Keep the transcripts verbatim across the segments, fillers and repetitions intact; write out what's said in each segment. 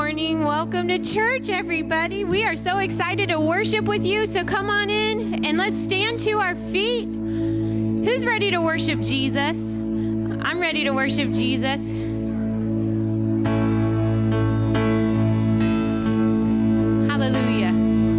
morning. Welcome to church, everybody. We are so excited to worship with you. So come on in and let's stand to our feet. Who's ready to worship Jesus? I'm ready to worship Jesus. Hallelujah.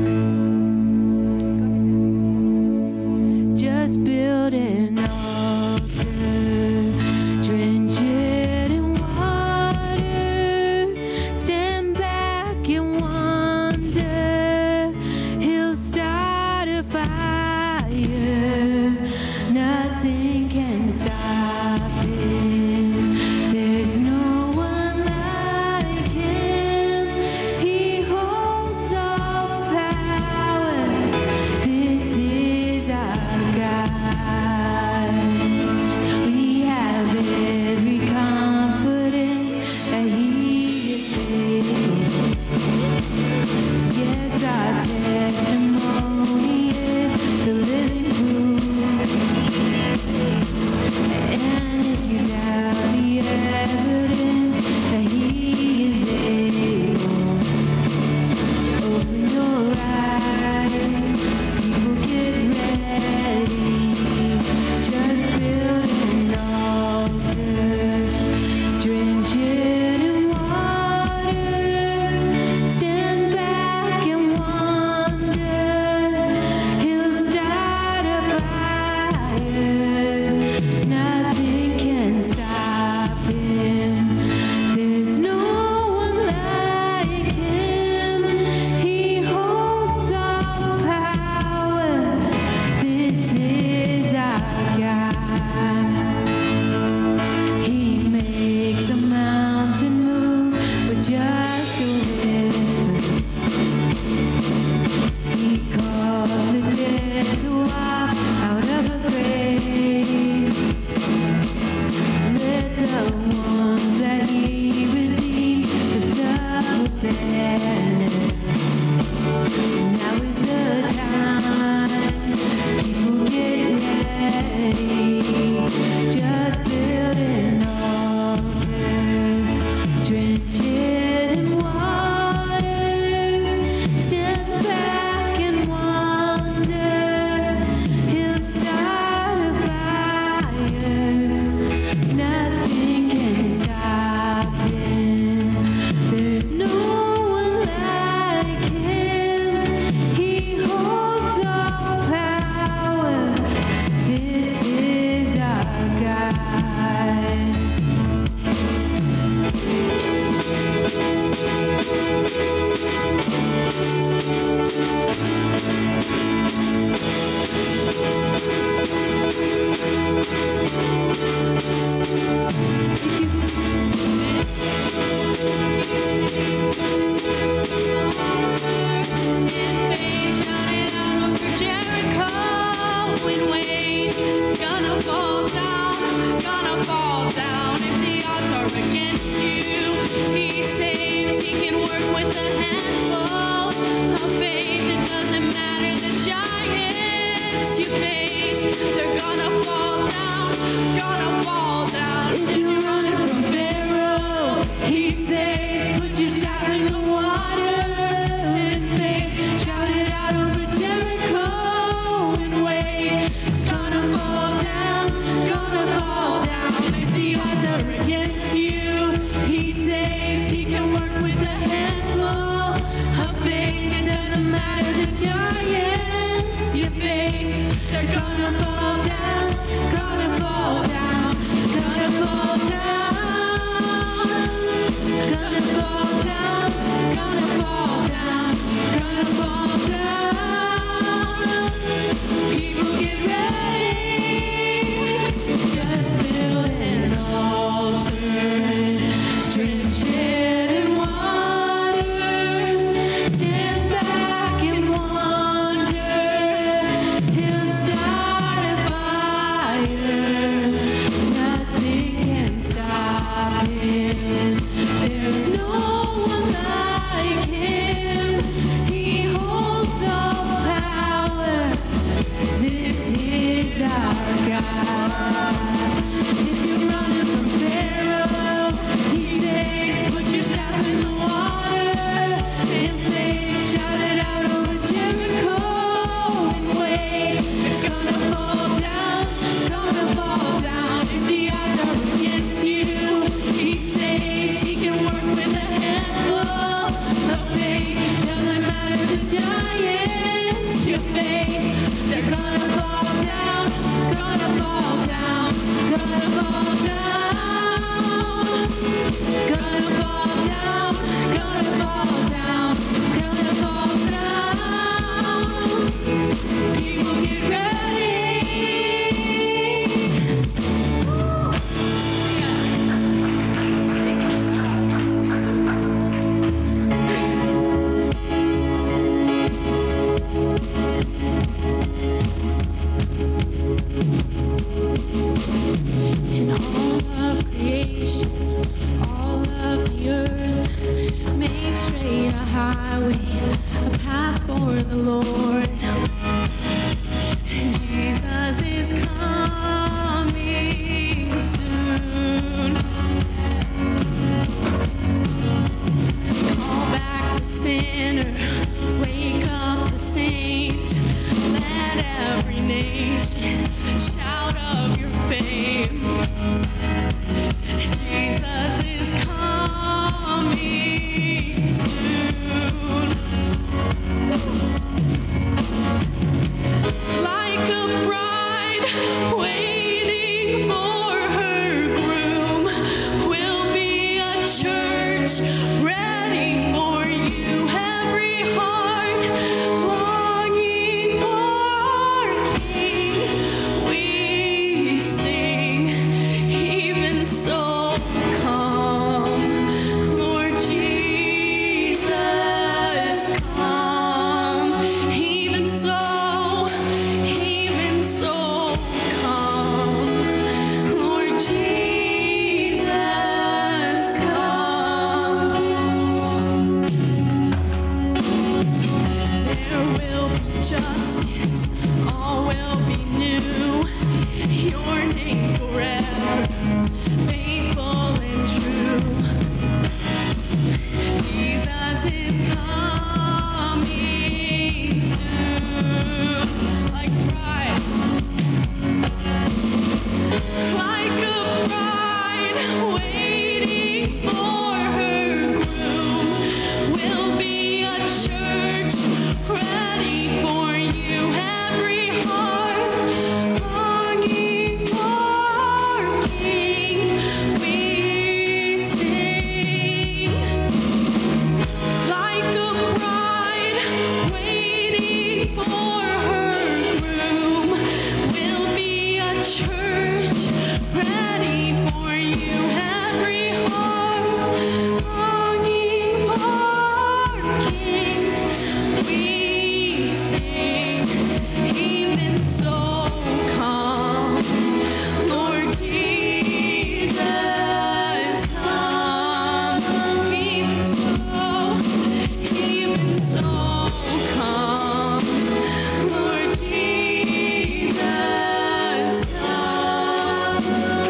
Just build an altar, drench it in water, stand back and wonder, he'll start a fire, nothing can stop him, there's no one like him, he holds all power, this is our God. We have every confidence that he is able. Yes, our testimony is the living proof. And if you doubt the evidence that he is able, open your eyes, people get ready. Just build an altar, drench it in water, stand back and wonder, he'll start a fire, nothing can stop him, there's no one like him, he holds all power, this is our God. He makes a mountain move with just a whisper. He calls the dead to walk out of a grave. Let the ones that he redeemed lift up a banner. Now is the time, people get ready. Just build an altar, drench it in water, stand back and wonder, he'll start a fire, nothing can stop him, there's no one like him, he holds all power, this is our God. Gonna fall down, gonna fall down if the odds are against you. He saves, he can work with a handful of faith. It doesn't matter the giants you face, they're gonna fall down, gonna fall down. If you're running from Pharaoh, he saves. Put your staff in the water and faith. Shout it out over Jericho and wait. It's gonna fall down, gonna fall down. If the odds are against you, he saves. He can work with a handful of faith. It doesn't matter the giants you face. They're gonna fall down, gonna fall down, gonna fall down, gonna fall down, gonna fall down, gonna fall down. People get ready. Just build an altar, drench it in water, stand back and wonder, he'll start a fire, nothing can stop him, there's no one like him, he holds all nation shout of your fame. Jesus is coming soon. Like a bride waiting for her groom, we'll be a church ready for you. Every heart longing for our King. We sing, even so come, Lord Jesus, come. Even so, even so come, Lord Jesus, come. There will be justice, all will be new. Your name forever, faithful and true. Jesus is coming soon. Like a bride, like a bride waiting for her groom, we'll be a church ready for you. Every heart longing for our King. We sing. Like a bride waiting for her groom, we'll be a church ready for you. Every heart longing for our King. We sing, even so come, Lord Jesus, come. Even so, even so come, Lord Jesus, come.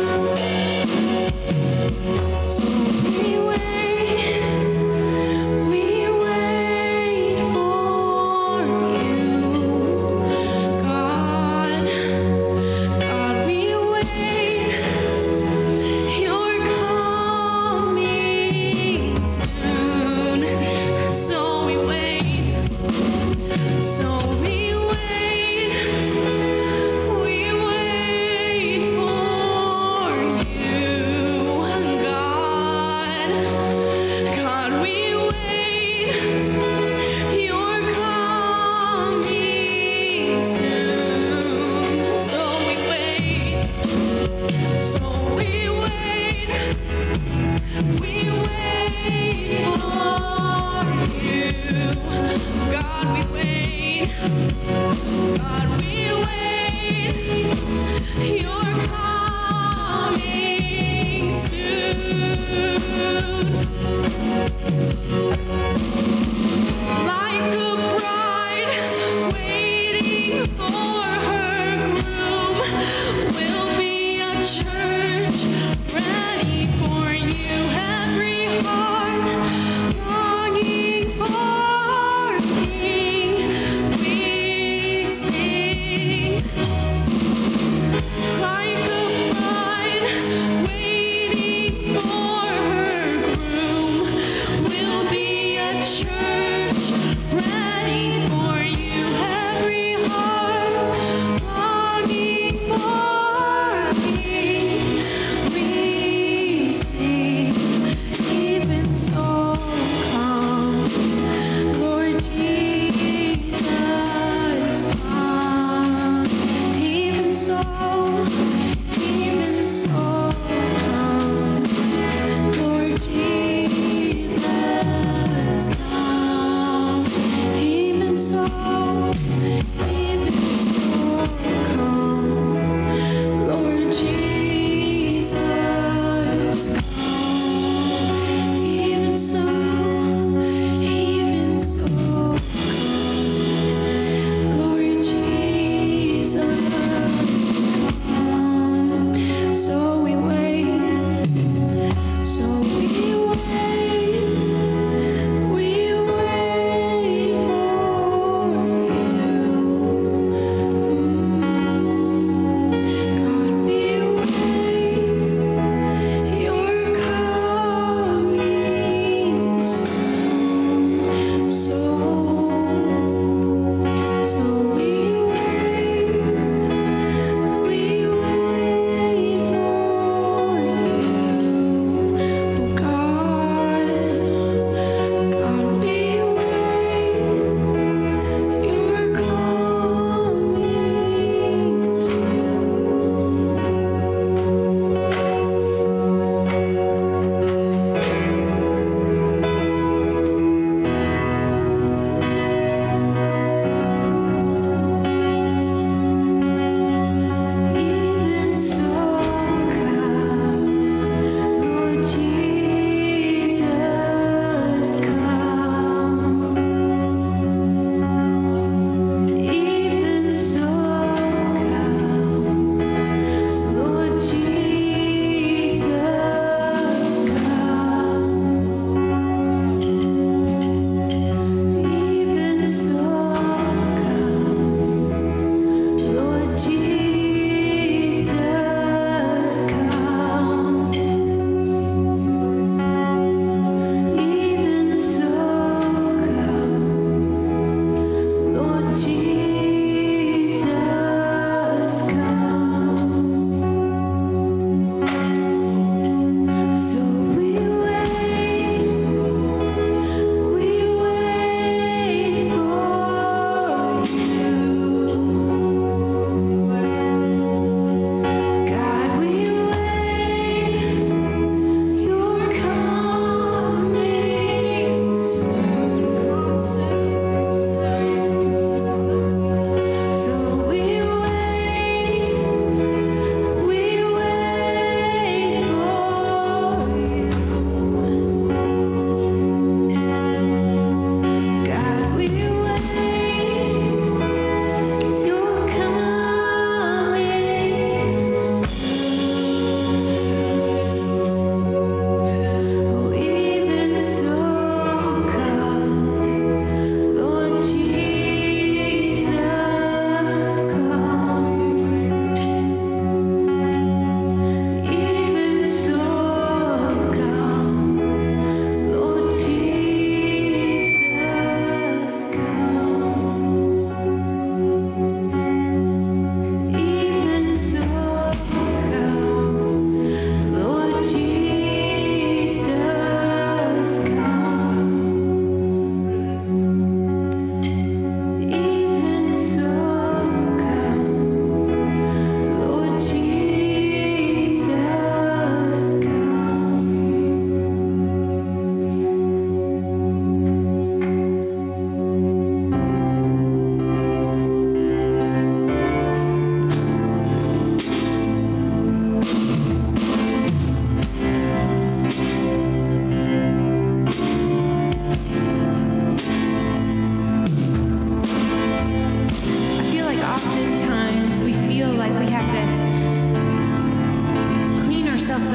So we wait, we wait for you, God. God, we wait. You're coming soon. So we wait. So we wait. We wait for you, God. God, we wait. You're coming soon. So we wait. So we wait. We wait for you. God, we wait. God, we wait. You're coming soon. Like a bride waiting for her groom, we'll be a church ready for you. Every heart longing for our King. We sing. Like a bride waiting for her groom,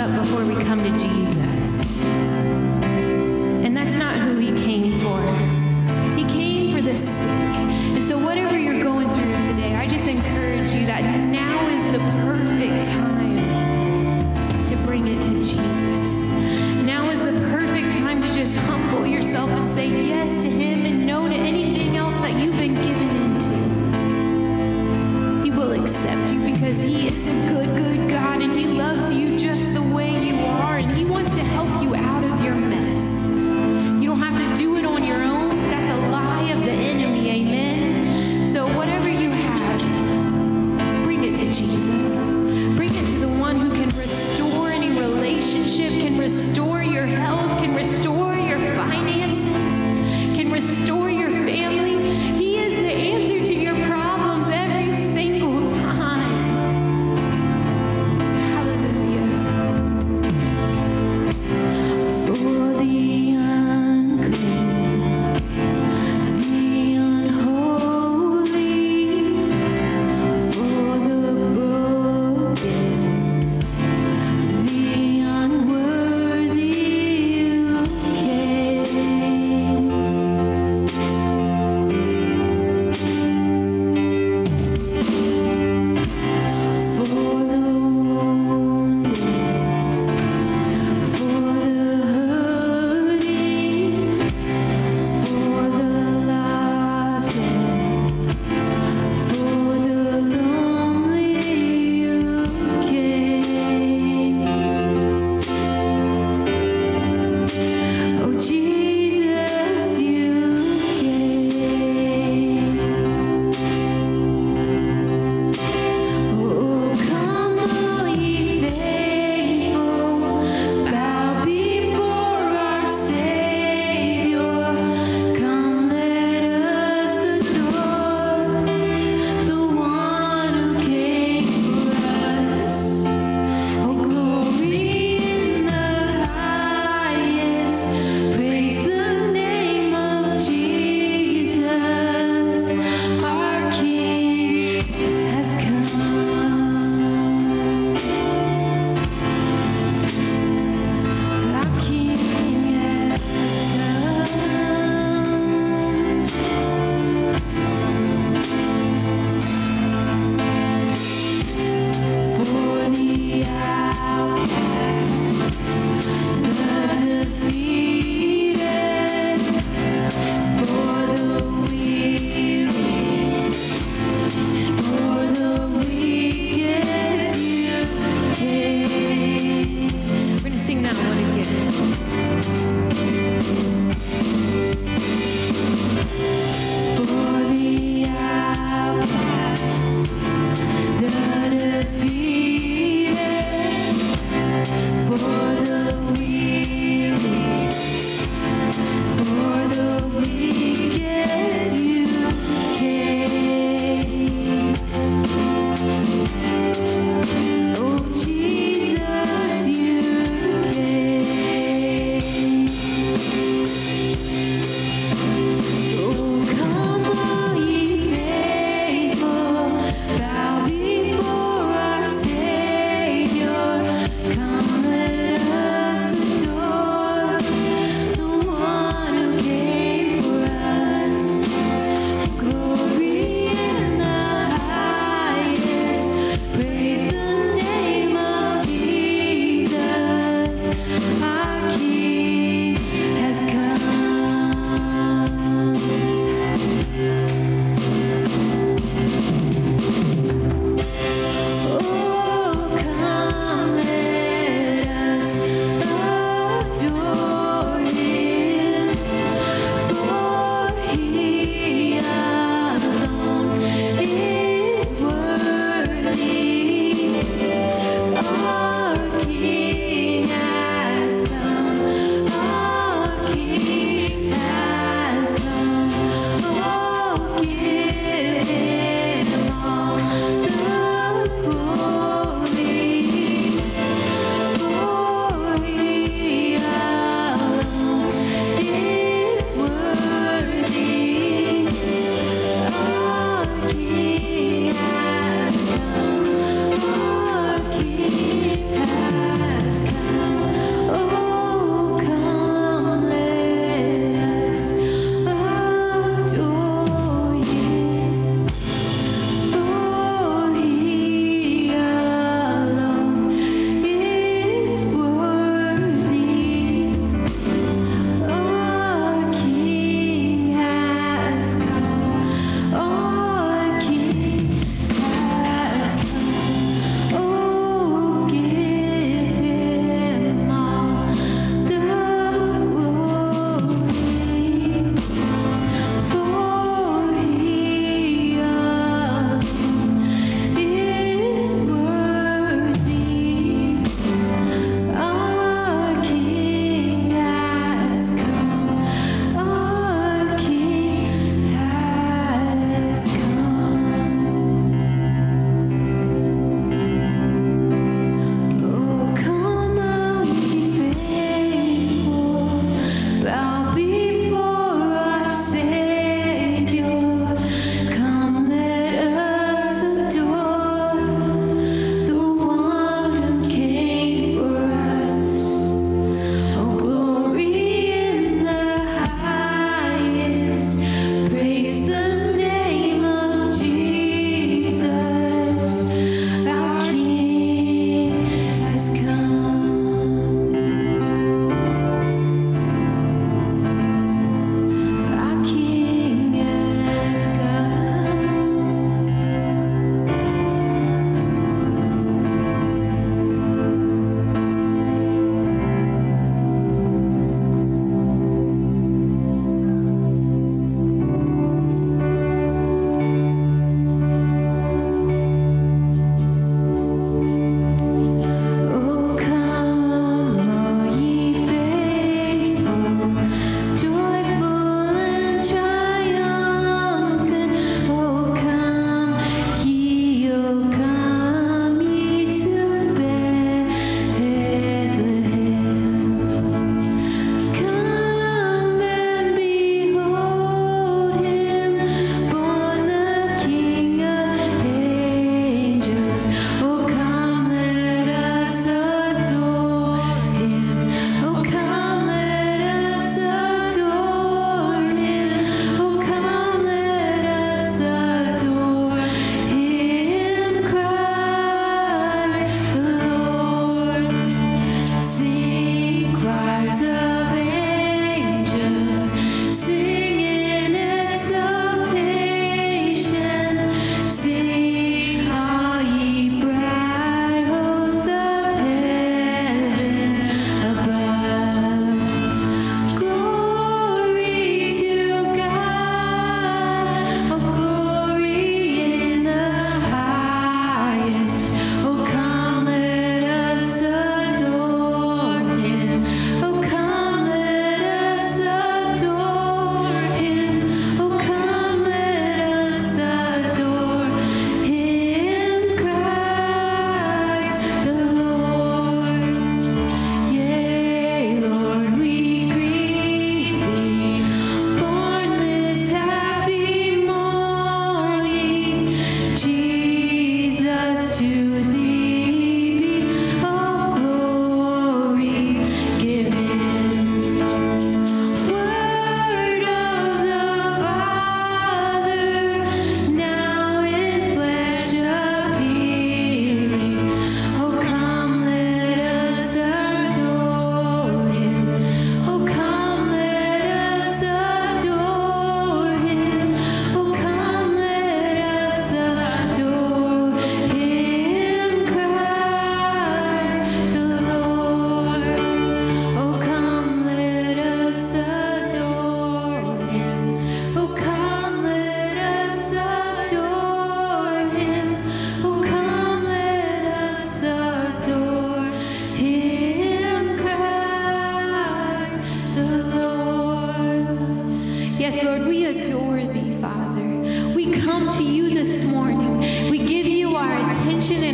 up before we come to Jesus. And that's not who he came for. He came for the sick. And so whatever you're going through today, I just encourage you that now is the perfect time to bring it to Jesus. Now is the perfect time to just humble yourself and say yes to him and no to anything else that you've been given into. He will accept you because he is a good, good God, and he loves you just the way you are, and he wants to help you out of your mess. You don't have to do it on your own. That's a lie of the enemy, amen? So whatever you have, bring it to Jesus. Bring it to the one who can restore any relationship, can restore your health, can restore your finances, can restore your family. He is the answer to your problems every single time. Hallelujah. For the unclean, the unholy, for the broken.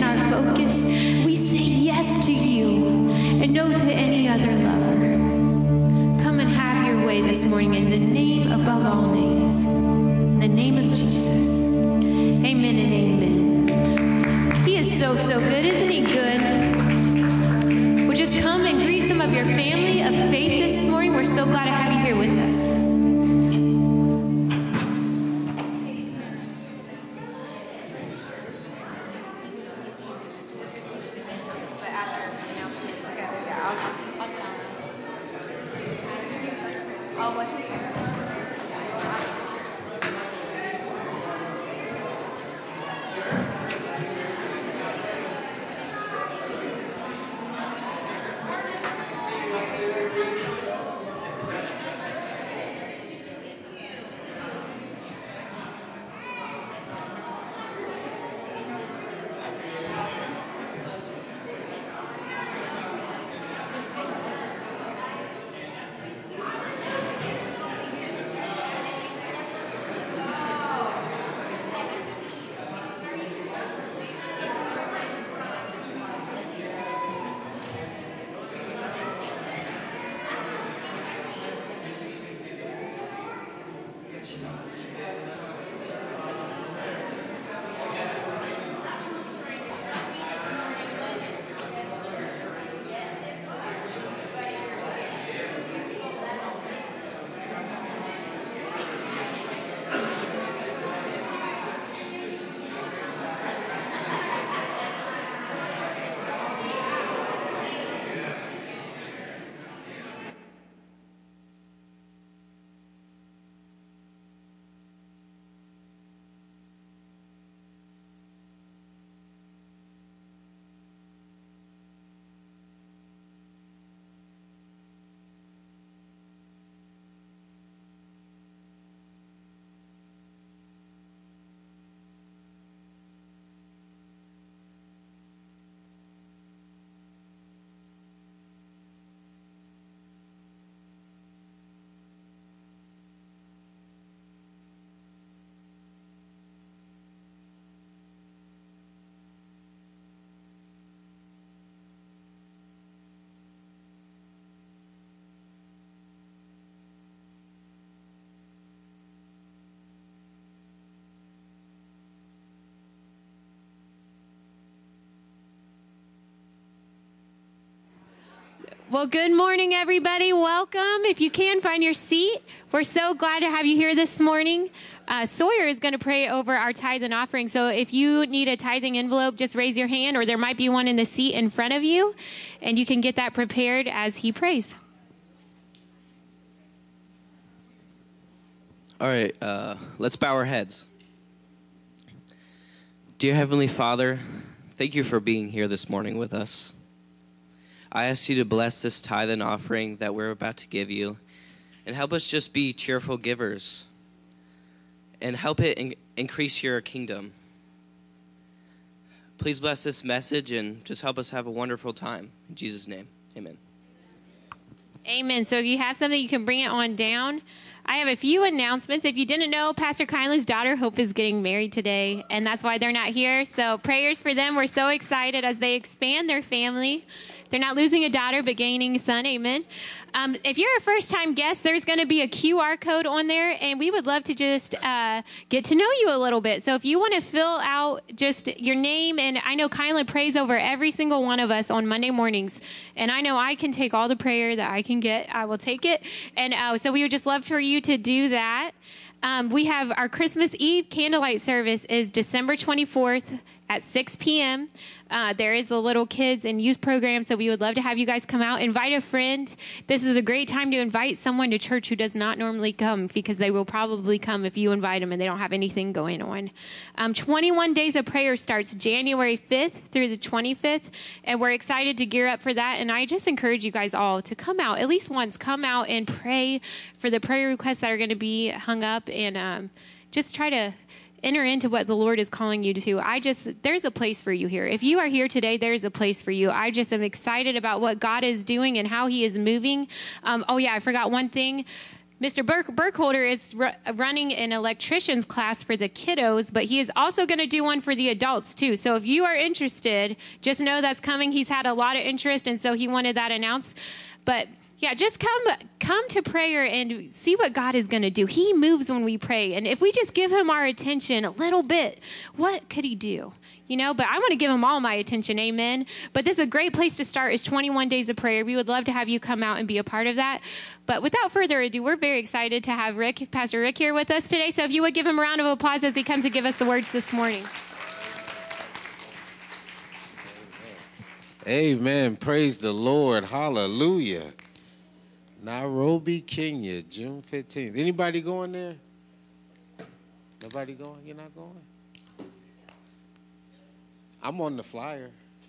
and our focus. We say yes to you and no to any other lover. Come and have your way this morning in the name above all names, in the name of Jesus. Amen and amen. He is so, so good. Isn't he good? Well, just come and greet some of your family of faith this morning. We're so glad to have you here with us. Well, good morning, everybody. Welcome. If you can, find your seat. We're so glad to have you here this morning. Uh, Sawyer is going to pray over our tithe and offering. So if you need a tithing envelope, just raise your hand, or there might be one in the seat in front of you, and you can get that prepared as he prays. All right, uh, let's bow our heads. Dear Heavenly Father, thank you for being here this morning with us. I ask you to bless this tithe and offering that we're about to give you, and help us just be cheerful givers, and help it in- increase your kingdom. Please bless this message and just help us have a wonderful time. In Jesus' name, amen. Amen. So if you have something, you can bring it on down. I have a few announcements. If you didn't know, Pastor Kindly's daughter, Hope, is getting married today, and that's why they're not here. So prayers for them. We're so excited as they expand their family. They're not losing a daughter, but gaining a son. Amen. Um, if you're a first-time guest, there's going to be a Q R code on there, and we would love to just uh, get to know you a little bit. So if you want to fill out just your name, and I know Kylan prays over every single one of us on Monday mornings, and I know I can take all the prayer that I can get. I will take it. And uh, so we would just love for you to do that. Um, we have our Christmas Eve candlelight service is December twenty-fourth at six p.m. Uh, there is a little kids and youth program, so we would love to have you guys come out. Invite a friend. This is a great time to invite someone to church who does not normally come, because they will probably come if you invite them and they don't have anything going on. Um, twenty-one Days of Prayer starts January fifth through the twenty-fifth, and we're excited to gear up for that. And I just encourage you guys all to come out at least once. Come out and pray for the prayer requests that are going to be hung up, and um, just try to enter into what the Lord is calling you to. I just, there's a place for you here. If you are here today, there's a place for you. I just am excited about what God is doing and how he is moving. Um, oh yeah, I forgot one thing. Mister Burk, Burkholder is r- running an electrician's class for the kiddos, but he is also going to do one for the adults too. So if you are interested, just know that's coming. He's had a lot of interest, and so he wanted that announced. But yeah, just come come to prayer and see what God is going to do. He moves when we pray, and if we just give him our attention a little bit, what could he do? You know, but I want to give him all my attention, amen. But this is a great place to start is twenty-one days of prayer. We would love to have you come out and be a part of that. But without further ado, we're very excited to have Rick, Pastor Rick here with us today. So if you would give him a round of applause as he comes to give us the words this morning. Amen. Praise the Lord. Hallelujah. Nairobi, Kenya, June fifteenth. Anybody going there? Nobody going? You're not going? I'm on the flyer.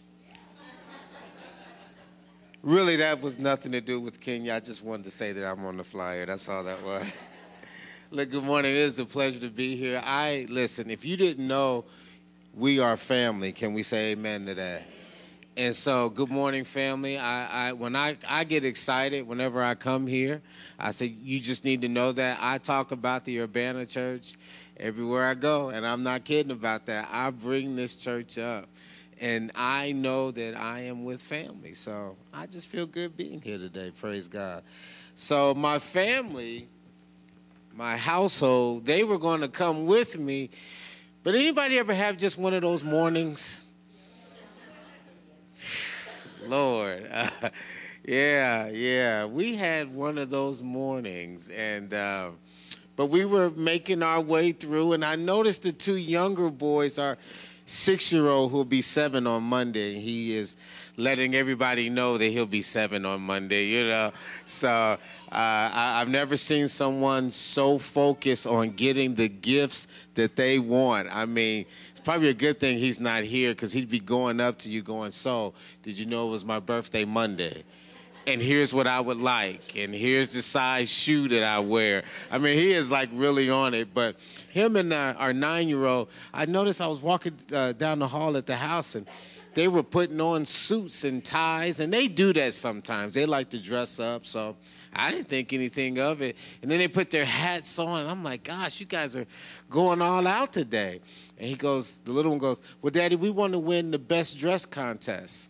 Really, that was nothing to do with Kenya. I just wanted to say that I'm on the flyer. That's all that was. Look, good morning. It is a pleasure to be here. I, listen, if you didn't know, we are family. Can we say amen to that? And so, good morning, family. I, I when I, I get excited whenever I come here, I say, you just need to know that I talk about the Urbana Church everywhere I go, and I'm not kidding about that. I bring this church up, and I know that I am with family. So I just feel good being here today. Praise God. So my family, my household, they were going to come with me. But anybody ever have just one of those mornings? Lord. Uh, yeah, yeah. We had one of those mornings, and uh, but we were making our way through, and I noticed the two younger boys, our six-year-old who'll be seven on Monday, he is letting everybody know that he'll be seven on Monday, you know. So uh, I, I've never seen someone so focused on getting the gifts that they want. I mean, it's probably a good thing he's not here because he'd be going up to you going, so, did you know it was my birthday Monday? And here's what I would like, and here's the size shoe that I wear. I mean, he is, like, really on it. But him and uh, our nine-year-old, I noticed I was walking uh, down the hall at the house, and they were putting on suits and ties, and they do that sometimes. They like to dress up, so I didn't think anything of it. And then they put their hats on, and I'm like, gosh, you guys are going all out today. And he goes, the little one goes, well, Daddy, we want to win the best dress contest.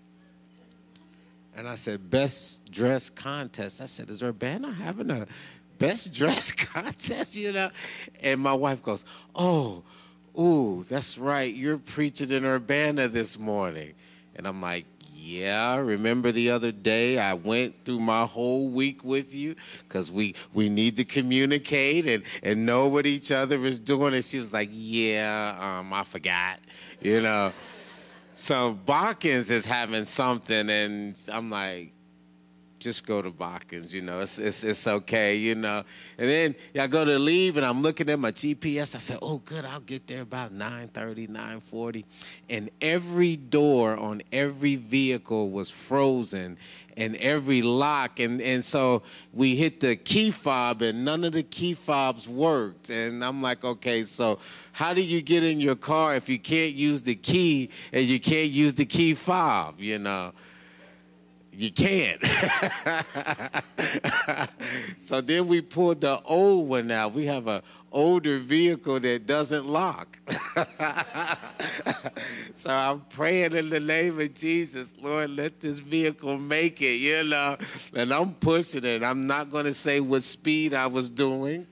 And I said, best dress contest. I said, is Urbana having a best dress contest, you know? And my wife goes, oh, ooh, that's right. You're preaching in Urbana this morning. And I'm like, yeah, remember the other day I went through my whole week with you because we, we need to communicate and, and know what each other is doing. And she was like, yeah, um, I forgot, you know. So Balkans is having something, and I'm like, just go to Balkans, you know, it's, it's it's okay, you know. And then I go to leave, and I'm looking at my G P S. I said, oh, good, I'll get there about nine thirty, nine forty. And every door on every vehicle was frozen, and every lock. And, and so we hit the key fob, and none of the key fobs worked. And I'm like, okay, so how do you get in your car if you can't use the key and you can't use the key fob, you know? You can't. So then we pulled the old one out. We have an older vehicle that doesn't lock. So I'm praying in the name of Jesus, Lord, let this vehicle make it, you know. And I'm pushing it. I'm not going to say what speed I was doing.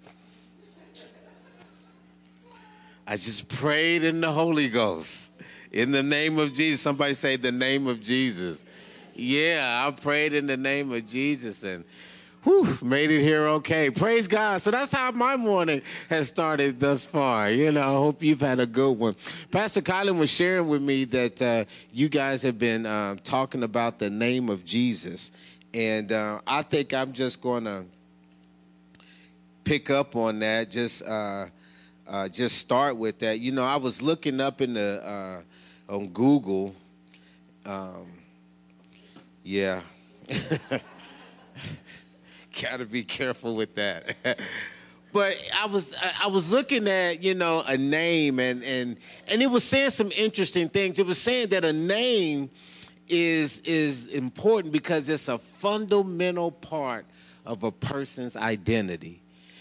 I just prayed in the Holy Ghost. In the name of Jesus. Somebody say the name of Jesus. Yeah, I prayed in the name of Jesus and whew, made it here okay. Praise God. So that's how my morning has started thus far. You know, I hope you've had a good one. Pastor Colin was sharing with me that uh, you guys have been uh, talking about the name of Jesus. And uh, I think I'm just going to pick up on that, just uh, uh, just start with that. You know, I was looking up in the uh, on Google. Um, Yeah. Gotta be careful with that. But I was I was looking at, you know, a name and, and and it was saying some interesting things. It was saying that a name is is important because it's a fundamental part of a person's identity.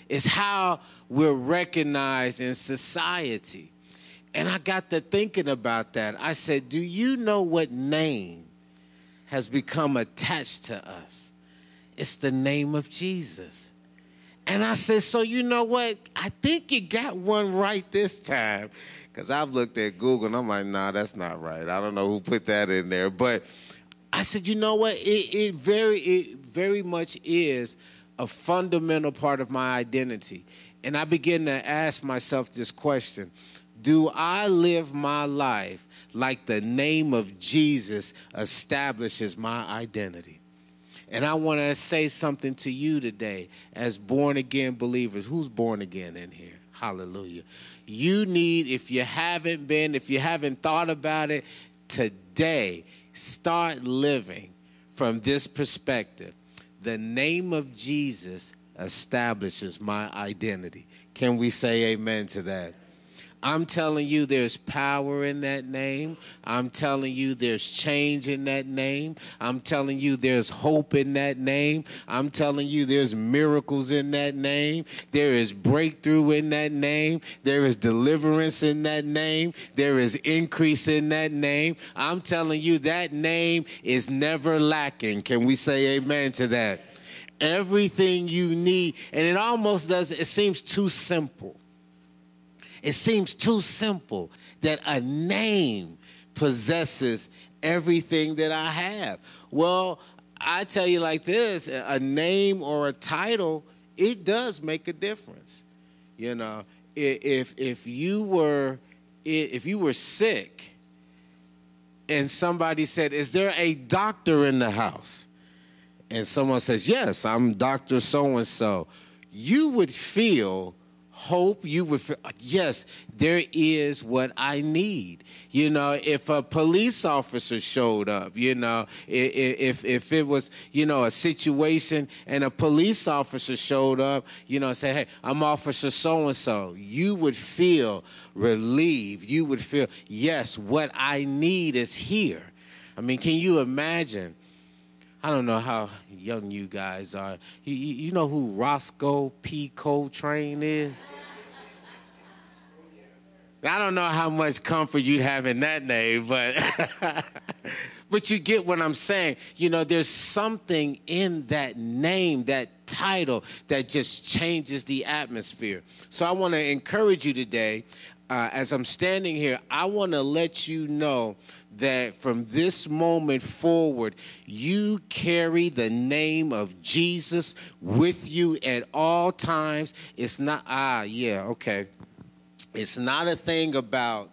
It's how we're recognized in society. And I got to thinking about that. I said, do you know what name has become attached to us? It's the name of Jesus. And I said, so you know what? I think you got one right this time. Because I've looked at Google and I'm like, nah, that's not right. I don't know who put that in there. But I said, you know what? It, it very, it very much is a fundamental part of my identity. And I begin to ask myself this question. Do I live my life like the name of Jesus establishes my identity? And I want to say something to you today as born-again believers. Who's born again in here? Hallelujah. You need, if you haven't been, if you haven't thought about it, today, start living from this perspective. The name of Jesus establishes my identity. Can we say amen to that? I'm telling you there's power in that name. I'm telling you there's change in that name. I'm telling you there's hope in that name. I'm telling you there's miracles in that name. There is breakthrough in that name. There is deliverance in that name. There is increase in that name. I'm telling you that name is never lacking. Can we say amen to that? Everything you need, and it almost does, it seems too simple. It seems too simple that a name possesses everything that I have. Well, I tell you like this, a name or a title, it does make a difference. You know, if if you were if you were sick and somebody said, "Is there a doctor in the house?" And someone says, "Yes, I'm Doctor So-and-so," you would feel hope. You would feel, yes, there is what I need. You know, if a police officer showed up, you know, if if it was, you know, a situation and a police officer showed up, you know, say, "Hey, I'm Officer So-and-so," you would feel relieved. You would feel, yes, what I need is here. I mean, can you imagine? I don't know how young you guys are. You, you know who Roscoe P. Coltrane is? I don't know how much comfort you'd have in that name, but but you get what I'm saying. You know, there's something in that name, that title, that just changes the atmosphere. So I want to encourage you today, uh, as I'm standing here, I want to let you know that from this moment forward, you carry the name of Jesus with you at all times. It's not, ah, yeah, okay. It's not a thing about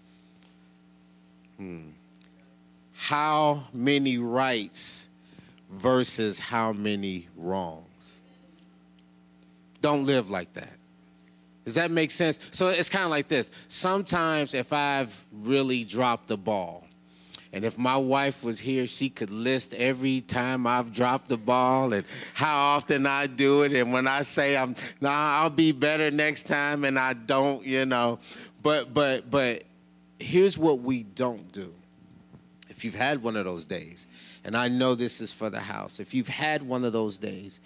hmm, how many rights versus how many wrongs. Don't live like that. Does that make sense? So it's kind of like this. Sometimes if I've really dropped the ball, and if my wife was here, she could list every time I've dropped the ball and how often I do it. And when I say I'm, nah, I'll be better next time, and I don't, you know. But but but here's what we don't do. If you've had one of those days, and I know this is for the house, if you've had one of those days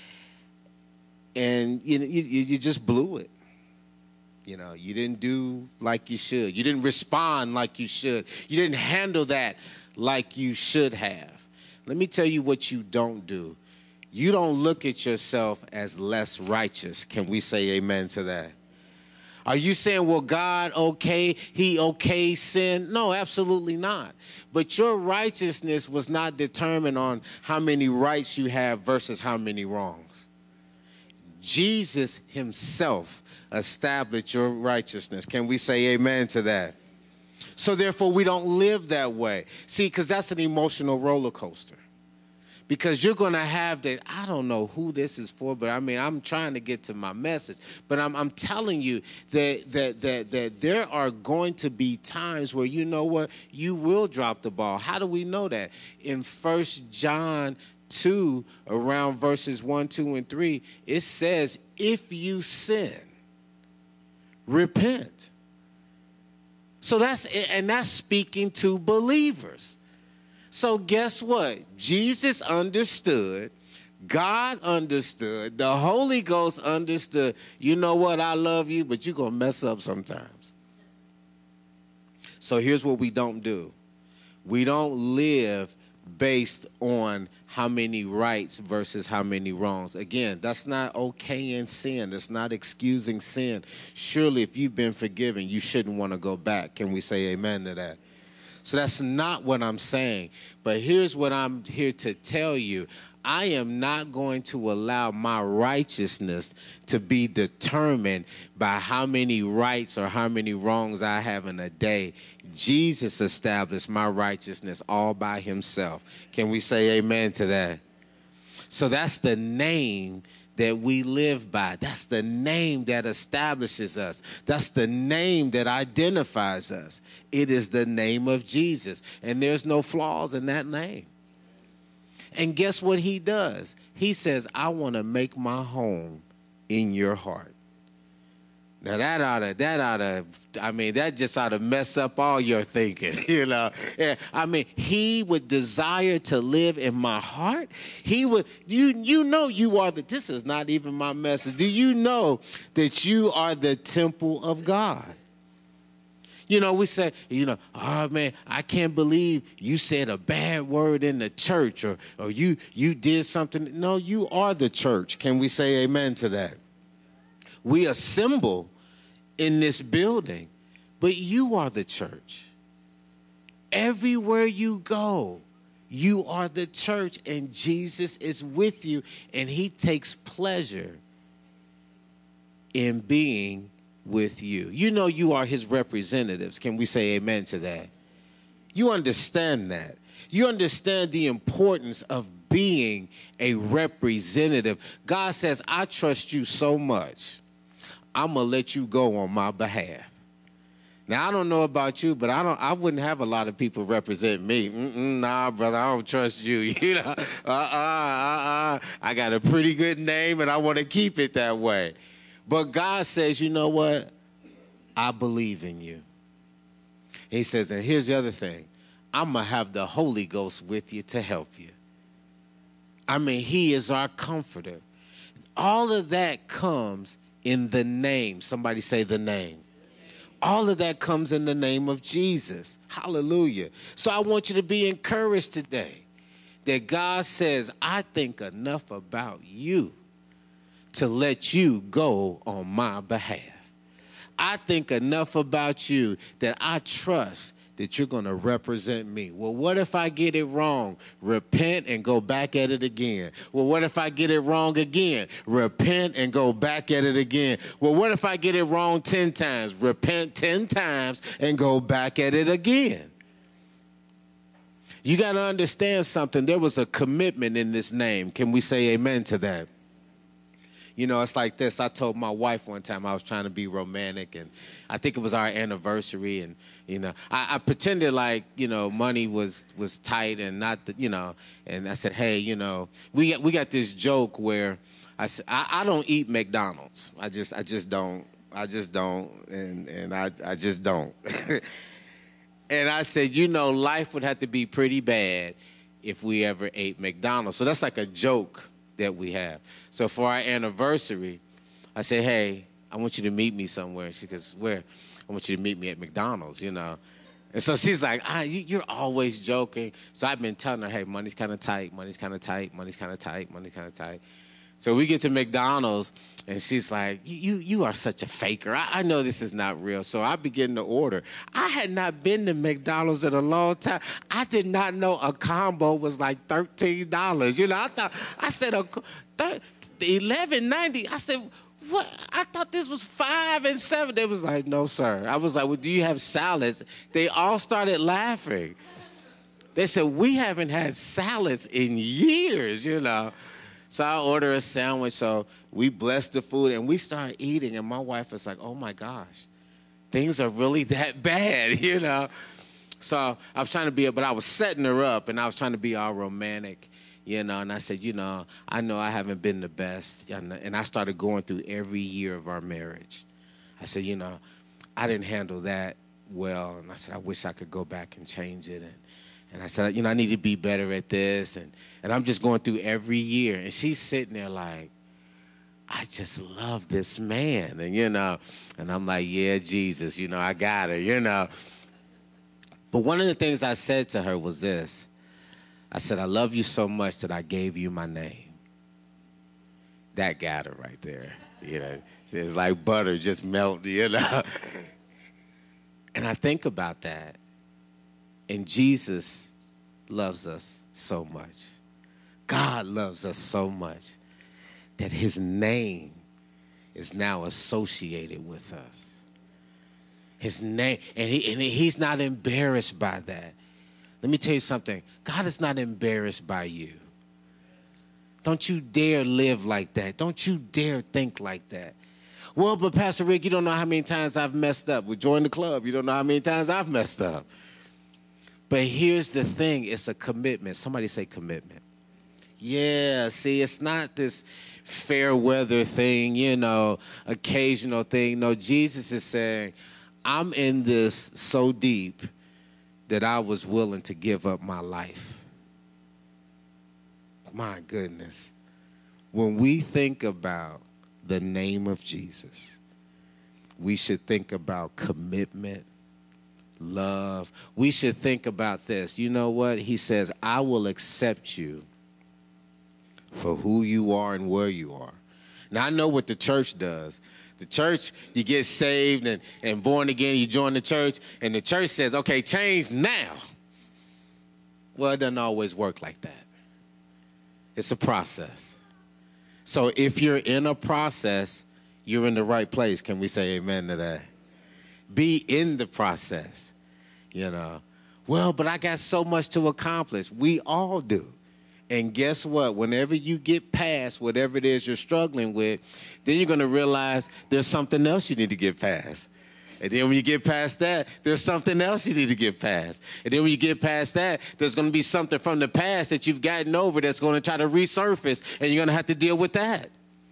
and you you, you just blew it. You know, you didn't do like you should. You didn't respond like you should. You didn't handle that like you should have. Let me tell you what you don't do. You don't look at yourself as less righteous. Can we say amen to that? Are you saying, well, God, okay, he okay sin? No, absolutely not. But your righteousness was not determined on how many rights you have versus how many wrongs. Jesus himself established your righteousness. Can we say amen to that? So therefore, we don't live that way. See, because that's an emotional roller coaster. Because you're going to have that, I don't know who this is for, but I mean, I'm trying to get to my message. But I'm, I'm telling you that, that, that, that there are going to be times where, you know what, you will drop the ball. How do we know that? In First John two, around verses one, two, and three, it says, if you sin, repent. So that's, and that's speaking to believers. So guess what? Jesus understood God understood. The Holy Ghost understood. You know what? I love you, but you're going to mess up sometimes. So here's what we don't do. We don't live based on how many rights versus how many wrongs. Again, that's not okay in sin. That's not excusing sin. Surely if you've been forgiven, you shouldn't want to go back. Can we say amen to that? So that's not what I'm saying. But here's what I'm here to tell you. I am not going to allow my righteousness to be determined by how many rights or how many wrongs I have in a day. Jesus established my righteousness all by himself. Can we say amen to that? So that's the name that we live by. That's the name that establishes us. That's the name that identifies us. It is the name of Jesus. And there's no flaws in that name. And guess what he does? He says, I want to make my home in your heart. Now that ought to, that ought to, I mean, that just ought to mess up all your thinking, you know. Yeah, I mean, he would desire to live in my heart. He would, you, you know you are the, this is not even my message. Do you know that you are the temple of God? You know, we say, you know, oh, man, I can't believe you said a bad word in the church or, or you, you did something. No, you are the church. Can we say amen to that? We assemble in this building, but you are the church. Everywhere you go, you are the church, and Jesus is with you, and he takes pleasure in being with you. You know you are his representatives. Can we say amen to that? You understand that. You understand the importance of being a representative. God says, I trust you so much, I'm going to let you go on my behalf. Now, I don't know about you, but I don't. I wouldn't have a lot of people represent me. Mm-mm, nah, brother, I don't trust you. You know, uh-uh, uh-uh. I got a pretty good name, and I want to keep it that way. But God says, you know what? I believe in you. He says, and here's the other thing. I'm going to have the Holy Ghost with you to help you. I mean, he is our comforter. All of that comes in the name. Somebody say the name. All of that comes in the name of Jesus. Hallelujah. So I want you to be encouraged today that God says, I think enough about you to let you go on my behalf. I think enough about you that I trust that you're going to represent me. Well, what if I get it wrong? Repent and go back at it again. Well, what if I get it wrong again? Repent and go back at it again. Well, what if I get it wrong ten times? Repent ten times and go back at it again. You got to understand something. There was a commitment in this name. Can we say amen to that? You know, it's like this. I told my wife one time I was trying to be romantic, and I think it was our anniversary, and, you know, I, I pretended like, you know, money was, was tight and not, the, you know, and I said, hey, you know, we got, we got this joke where I, I, I don't eat McDonald's. I just, I just don't. I just don't, and, and I, I just don't. And I said, you know, life would have to be pretty bad if we ever ate McDonald's. So that's like a joke that we have. So for our anniversary, I said, hey, I want you to meet me somewhere. She goes, where? I want you to meet me at McDonald's, you know. And so she's like, ah, you, you're always joking. So I've been telling her, hey, money's kind of tight, money's kind of tight, money's kind of tight, money's kind of tight. So we get to McDonald's, and she's like, you you are such a faker. I, I know this is not real. So I begin to order. I had not been to McDonald's in a long time. I did not know a combo was like thirteen dollars. You know, I thought, I said, eleven ninety. I said, what? I thought this was five and seven. They was like, no, sir. I was like, well, do you have salads? They all started laughing. They said, we haven't had salads in years, you know. So I order a sandwich, so we bless the food, and we start eating, and my wife is like, oh, my gosh, things are really that bad, you know. So I was trying to be, but I was setting her up, and I was trying to be all romantic, you know, and I said, you know, I know I haven't been the best, and I started going through every year of our marriage. I said, you know, I didn't handle that well, and I said, I wish I could go back and change it, and And I said, you know, I need to be better at this. And, and I'm just going through every year. And she's sitting there like, I just love this man. And, you know, and I'm like, yeah, Jesus, you know, I got her, you know. But one of the things I said to her was this. I said, I love you so much that I gave you my name. That got her right there. You know, it's like butter just melted, you know. And I think about that. And Jesus loves us so much. God loves us so much that his name is now associated with us. His name, and, he, and he's not embarrassed by that. Let me tell you something. God is not embarrassed by you. Don't you dare live like that. Don't you dare think like that. Well, but Pastor Rick, you don't know how many times I've messed up. We joined the club. You don't know how many times I've messed up. But here's the thing. It's a commitment. Somebody say commitment. Yeah, see, it's not this fair weather thing, you know, occasional thing. No, Jesus is saying, I'm in this so deep that I was willing to give up my life. My goodness. When we think about the name of Jesus, we should think about commitment, love. We should think about this. You know what? He says, I will accept you for who you are and where you are. Now, I know what the church does. The church, you get saved and, and born again, you join the church, and the church says, okay, change now. Well, it doesn't always work like that. It's a process. So if you're in a process, you're in the right place. Can we say amen to that? Be in the process, you know. Well, but I got so much to accomplish. We all do. And guess what? Whenever you get past whatever it is you're struggling with, then you're going to realize there's something else you need to get past. And then when you get past that, there's something else you need to get past. And then when you get past that, there's going to be something from the past that you've gotten over that's going to try to resurface, and you're going to have to deal with that.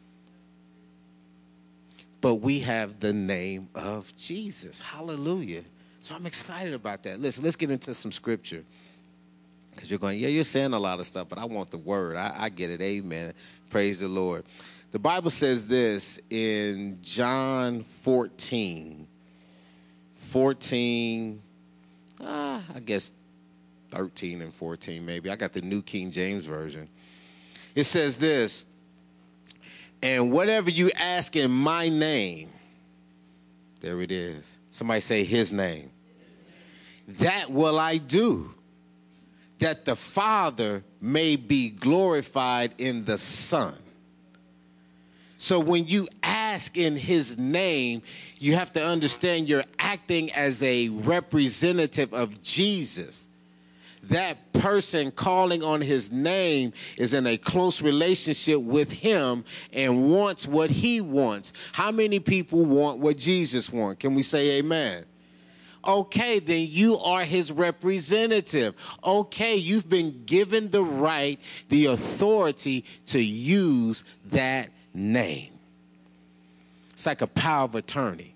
But we have the name of Jesus. Hallelujah. So I'm excited about that. Listen, let's get into some scripture. Because you're going, yeah, you're saying a lot of stuff, but I want the word. I, I get it. Amen. Praise the Lord. The Bible says this in John fourteen. fourteen, uh, I guess thirteen and fourteen maybe. I got the New King James Version. It says this, and whatever you ask in my name, there it is. Somebody say his name. That will I do, that the Father may be glorified in the Son. So when you ask in his name, you have to understand you're acting as a representative of Jesus. That person calling on his name is in a close relationship with him and wants what he wants. How many people want what Jesus wants? Can we say amen? Okay, then you are his representative. Okay, you've been given the right, the authority to use that name. It's like a power of attorney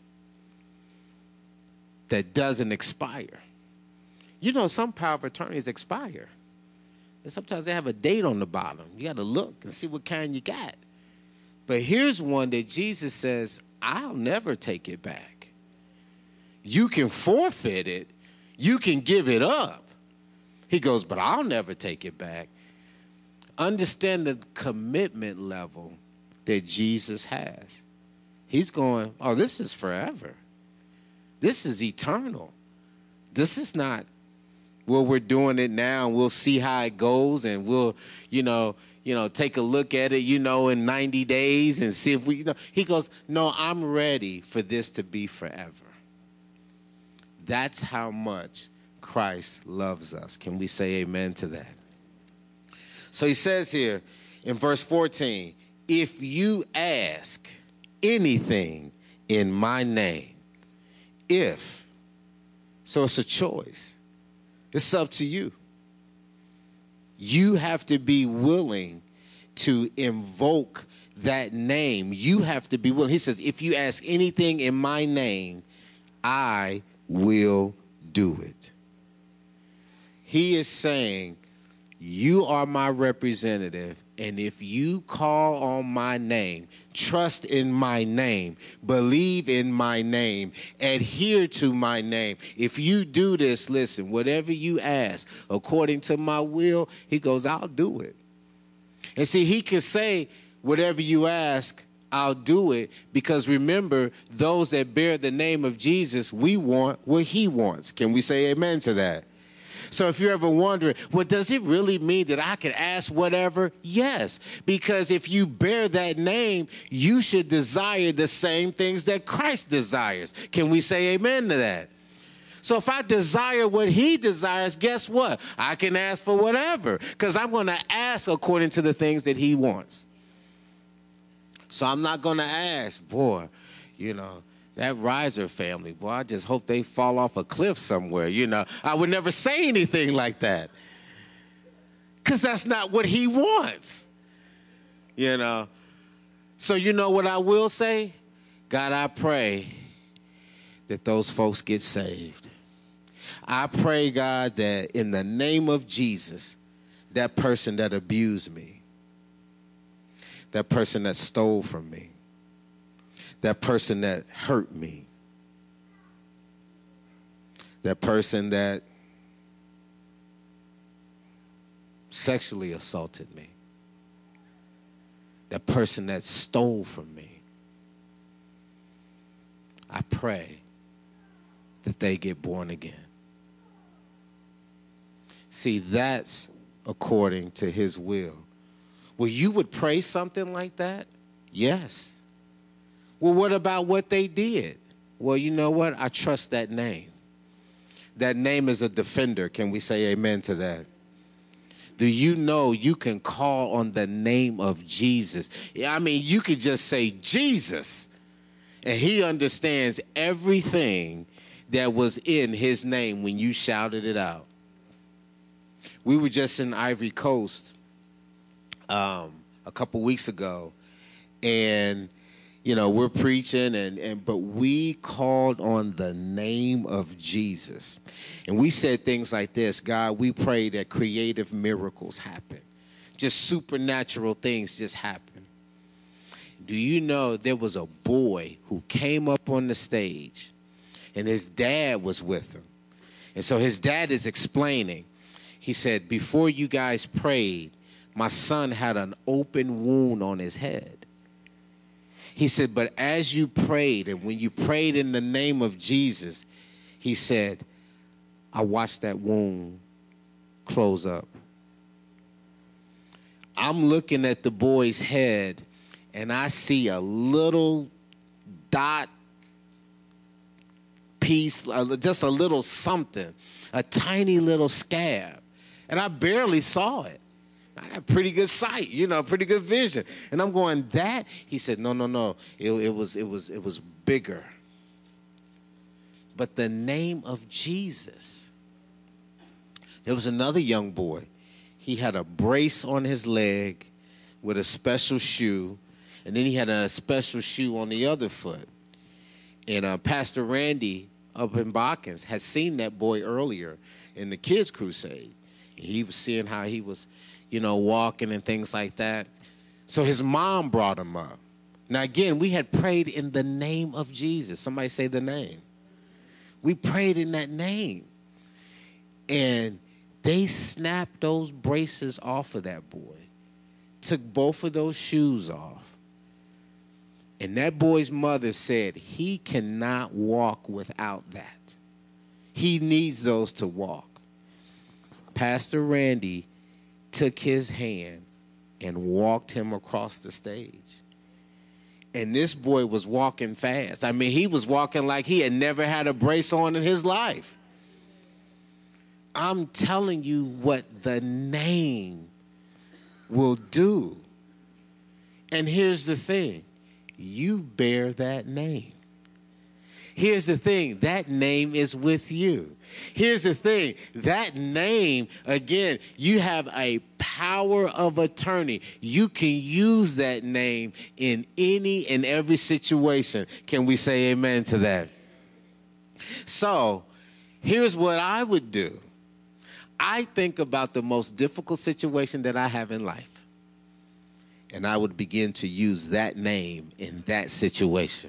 that doesn't expire. You know, some power of attorneys expire. And sometimes they have a date on the bottom. You got to look and see what kind you got. But here's one that Jesus says, I'll never take it back. You can forfeit it. You can give it up. He goes, but I'll never take it back. Understand the commitment level that Jesus has. He's going, oh, this is forever. This is eternal. This is not, well, we're doing it now and we'll see how it goes and we'll, you know, you know, take a look at it, you know, in ninety days and see if we, you know. He goes, no, I'm ready for this to be forever. That's how much Christ loves us. Can we say amen to that? So he says here in verse fourteen, if you ask anything in my name, if, so it's a choice. It's up to you. You have to be willing to invoke that name. You have to be willing. He says, if you ask anything in my name, I will do it. He is saying, you are my representative, and if you call on my name, trust in my name, believe in my name, adhere to my name, if you do this, listen, whatever you ask according to my will, he goes, I'll do it. And see, he can say, whatever you ask, I'll do it, because remember, those that bear the name of Jesus, we want what he wants. Can we say amen to that? So if you're ever wondering, well, does it really mean that I can ask whatever? Yes, because if you bear that name, you should desire the same things that Christ desires. Can we say amen to that? So if I desire what he desires, guess what? I can ask for whatever, because I'm going to ask according to the things that he wants. So I'm not going to ask, boy, you know, that Riser family, boy, I just hope they fall off a cliff somewhere. You know, I would never say anything like that, because that's not what he wants, you know. So you know what I will say? God, I pray that those folks get saved. I pray, God, that in the name of Jesus, that person that abused me, that person that stole from me, that person that hurt me, that person that sexually assaulted me, that person that stole from me, I pray that they get born again. See, that's according to his will. Well, you would pray something like that? Yes. Well, what about what they did? Well, you know what? I trust that name. That name is a defender. Can we say amen to that? Do you know you can call on the name of Jesus? I mean, you could just say Jesus, and he understands everything that was in his name when you shouted it out. We were just in Ivory Coast um, a couple weeks ago, and you know, we're preaching, and, and but we called on the name of Jesus. And we said things like this: God, we pray that creative miracles happen. Just supernatural things just happen. Do you know there was a boy who came up on the stage, and his dad was with him. And so his dad is explaining. He said, before you guys prayed, my son had an open wound on his head. He said, but as you prayed, and when you prayed in the name of Jesus, he said, I watched that wound close up. I'm looking at the boy's head, and I see a little dot piece, just a little something, a tiny little scab. And I barely saw it. I had pretty good sight, you know, pretty good vision. And I'm going, that? He said, no, no, no. It, it was, it was, it was bigger. But the name of Jesus. There was another young boy. He had a brace on his leg with a special shoe, and then he had a special shoe on the other foot. And uh, Pastor Randy up in Botkins had seen that boy earlier in the Kids Crusade. He was seeing how he was, you know, walking and things like that. So his mom brought him up. Now, again, we had prayed in the name of Jesus. Somebody say the name. We prayed in that name. And they snapped those braces off of that boy, took both of those shoes off. And that boy's mother said he cannot walk without that. He needs those to walk. Pastor Randy took his hand and walked him across the stage. And this boy was walking fast. I mean, he was walking like he had never had a brace on in his life. I'm telling you what the name will do. And here's the thing. You bear that name. Here's the thing. That name is with you. Here's the thing. That name, again, you have a power of attorney. You can use that name in any and every situation. Can we say amen to that? So, here's what I would do. I think about the most difficult situation that I have in life, and I would begin to use that name in that situation.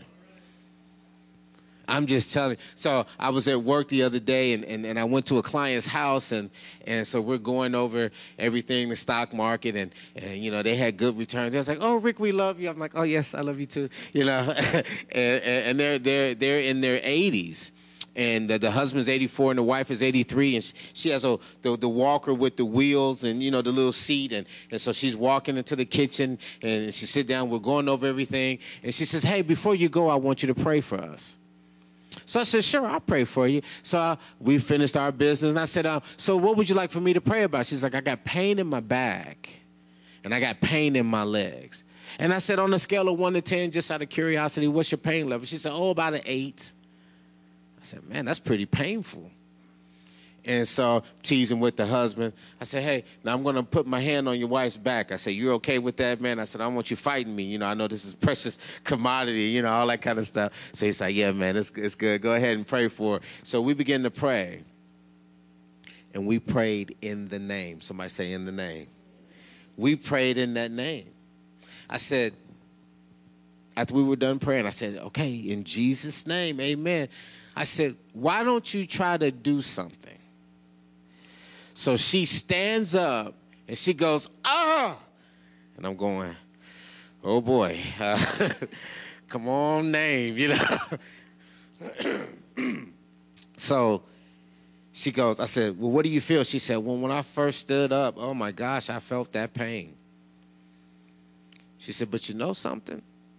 I'm just telling you. So I was at work the other day, and, and, and I went to a client's house, and, and so we're going over everything, the stock market, and, and, you know, they had good returns. They was like, oh, Rick, we love you. I'm like, oh, yes, I love you too. You know, and, and they're, they're, they're in their eighties. And the, the husband's eighty-four and the wife is eighty-three, and she, she has a the, the walker with the wheels and, you know, the little seat. And, and so she's walking into the kitchen, and she sit down. We're going over everything. And she says, hey, before you go, I want you to pray for us. So I said, sure, I'll pray for you. So I, we finished our business, and I said, uh, so what would you like for me to pray about? She's like, I got pain in my back, and I got pain in my legs. And I said, on a scale of one to ten, just out of curiosity, what's your pain level? She said, oh, about an eight. I said, man, that's pretty painful. And so teasing with the husband, I said, hey, now I'm going to put my hand on your wife's back. I said, you're okay with that, man? I said, I don't want you fighting me. You know, I know this is precious commodity, you know, all that kind of stuff. So he's like, yeah, man, it's, it's good. Go ahead and pray for her. So we began to pray. And we prayed in the name. Somebody say in the name. We prayed in that name. I said, after we were done praying, I said, okay, in Jesus' name, amen. I said, why don't you try to do something? So she stands up, and she goes, ah! And I'm going, oh, boy. Uh, come on, name, you know. So she goes, I said, well, what do you feel? She said, well, when I first stood up, oh, my gosh, I felt that pain. She said, but you know something?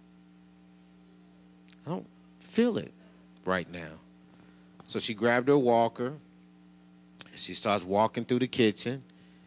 I don't feel it right now. So she grabbed her walker, and she starts walking through the kitchen,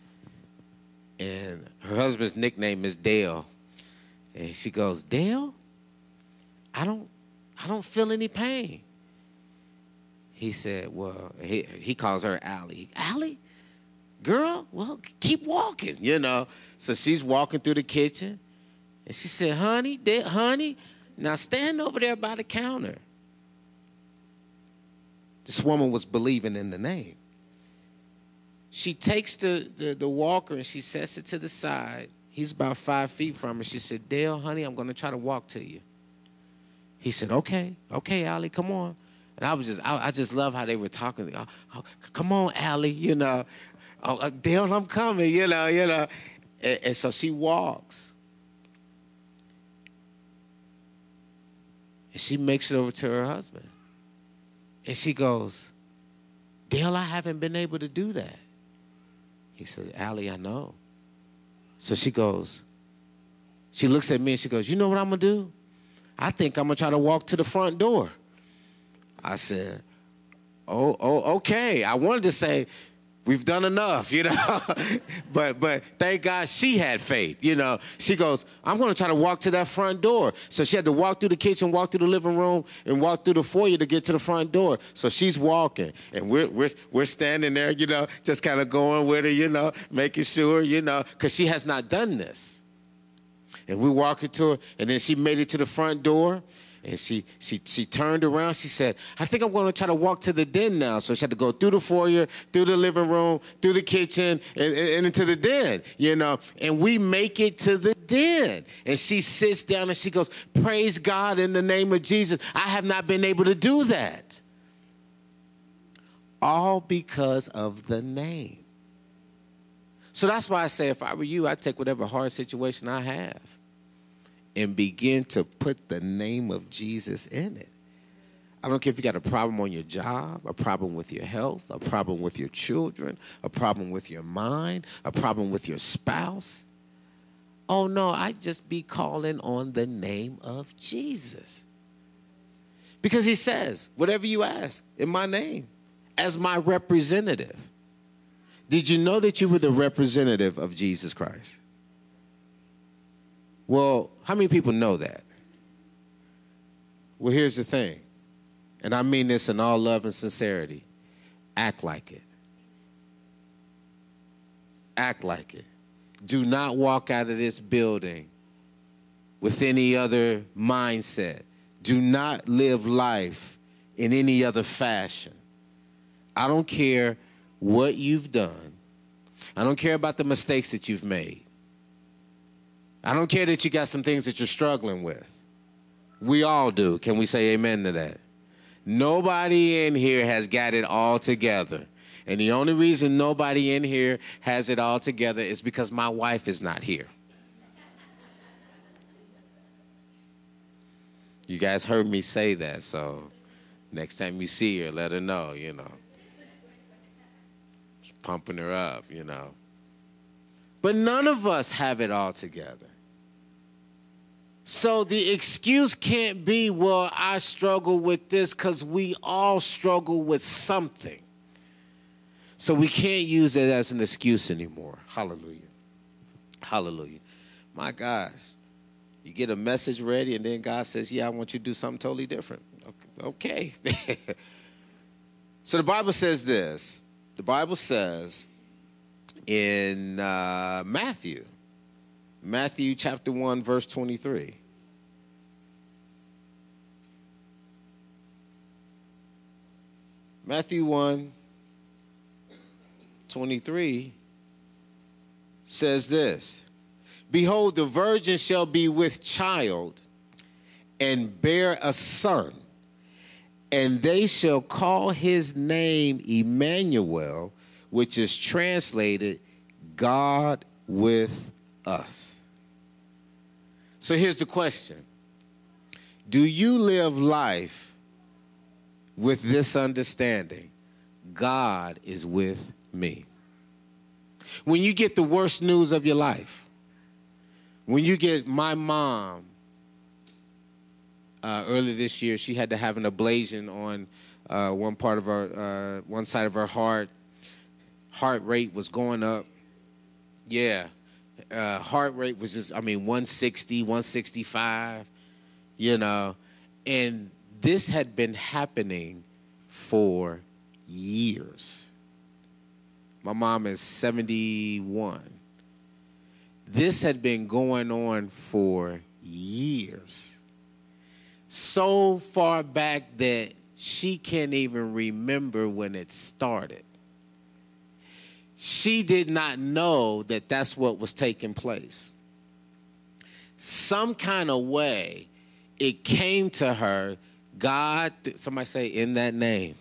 and her husband's nickname is Dale. And she goes, Dale, I don't, I don't feel any pain. He said, well, he, he calls her Allie. Allie? Girl, well, keep walking, you know. So she's walking through the kitchen, and she said, honey, Dale, honey, now stand over there by the counter. This woman was believing in the name. She takes the, the, the walker and she sets it to the side. He's about five feet from her. She said, Dale, honey, I'm going to try to walk to you. He said, okay, okay, Allie, come on. And I was just, I, I just love how they were talking. Oh, oh, come on, Allie, you know. Oh, uh, Dale, I'm coming, you know, you know. And, and so she walks. And she makes it over to her husband. And she goes, Dale, I haven't been able to do that. He said, Allie, I know. So she goes, she looks at me and she goes, you know what I'm going to do? I think I'm going to try to walk to the front door. I said, oh, oh, okay. I wanted to say, we've done enough, you know. but but thank God she had faith, you know. She goes, I'm going to try to walk to that front door. So she had to walk through the kitchen, walk through the living room, and walk through the foyer to get to the front door. So she's walking, and we're we're we're standing there, you know, just kind of going with her, you know, making sure, you know, because she has not done this. And we walking to her, and then she made it to the front door. And she she she turned around. She said, I think I'm going to try to walk to the den now. So she had to go through the foyer, through the living room, through the kitchen, and, and, and into the den, you know. And we make it to the den. And she sits down and she goes, praise God in the name of Jesus. I have not been able to do that. All because of the name. So that's why I say if I were you, I'd take whatever hard situation I have and begin to put the name of Jesus in it. I don't care if you got a problem on your job, a problem with your health, a problem with your children, a problem with your mind, a problem with your spouse. Oh, no, I just be calling on the name of Jesus. Because he says, whatever you ask in my name, as my representative. Did you know that you were the representative of Jesus Christ? Well, how many people know that? Well, here's the thing, and I mean this in all love and sincerity. Act like it. Act like it. Do not walk out of this building with any other mindset. Do not live life in any other fashion. I don't care what you've done. I don't care about the mistakes that you've made. I don't care that you got some things that you're struggling with. We all do. Can we say amen to that? Nobody in here has got it all together. And the only reason nobody in here has it all together is because my wife is not here. You guys heard me say that, so next time you see her, let her know, you know. Just pumping her up, you know. But none of us have it all together. So the excuse can't be, well, I struggle with this, because we all struggle with something. So we can't use it as an excuse anymore. Hallelujah. Hallelujah. My gosh. You get a message ready, and then God says, yeah, I want you to do something totally different. Okay. So the Bible says this. The Bible says in uh, Matthew, Matthew chapter one, verse twenty-three. Matthew one, twenty-three says this. Behold, the virgin shall be with child and bear a son, and they shall call his name Emmanuel, which is translated God with us. So here's the question. Do you live life with this understanding? God is with me. When you get the worst news of your life, when you get my mom, uh, earlier this year, she had to have an ablation on uh, one part of her, uh, one side of her heart. Heart rate was going up. Yeah. Uh, heart rate was just, I mean, one sixty, one sixty-five, you know. And this had been happening for years. My mom is seventy-one. This had been going on for years. So far back that she can't even remember when it started. She did not know that that's what was taking place. Some kind of way, it came to her, God, somebody say, in that name.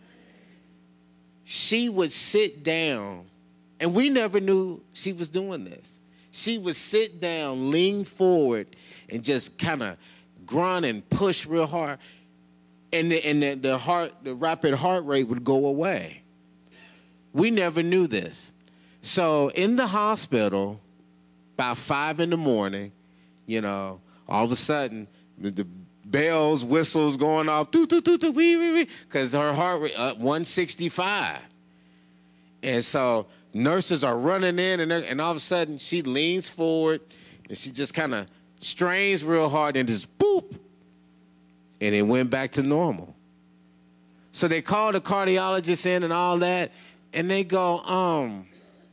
She would sit down, and we never knew she was doing this. She would sit down, lean forward, and just kind of grunt and push real hard, and the, and the, the heart, the rapid heart rate would go away. We never knew this. So in the hospital, about five in the morning, you know, all of a sudden, the bells, whistles going off, because her heart rate up one sixty-five. And so nurses are running in, and, and all of a sudden, she leans forward, and she just kind of strains real hard, and just boop, and it went back to normal. So they called the cardiologist in and all that, and they go, um,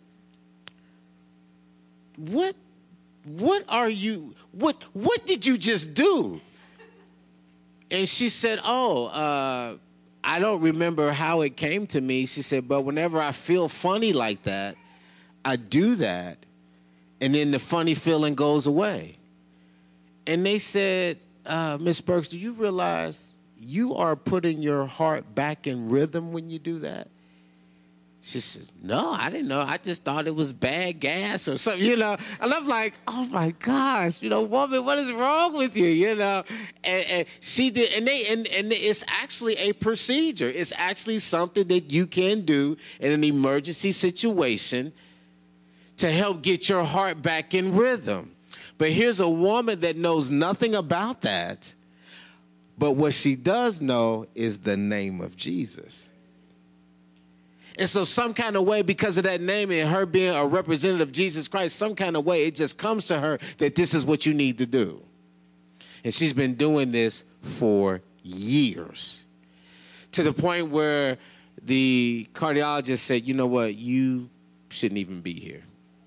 what, what are you, what, what did you just do? And she said, oh, uh, I don't remember how it came to me. She said, but whenever I feel funny like that, I do that, and then the funny feeling goes away. And they said, uh, Miss Burks, do you realize you are putting your heart back in rhythm when you do that? She said, no, I didn't know. I just thought it was bad gas or something, you know. And I'm like, oh, my gosh, you know, woman, what is wrong with you, you know? And, and she did, and they, and, and it's actually a procedure. It's actually something that you can do in an emergency situation to help get your heart back in rhythm. But here's a woman that knows nothing about that. But what she does know is the name of Jesus. And so some kind of way, because of that name and her being a representative of Jesus Christ, some kind of way it just comes to her that this is what you need to do. And she's been doing this for years, to the point where the cardiologist said, you know what, you shouldn't even be here.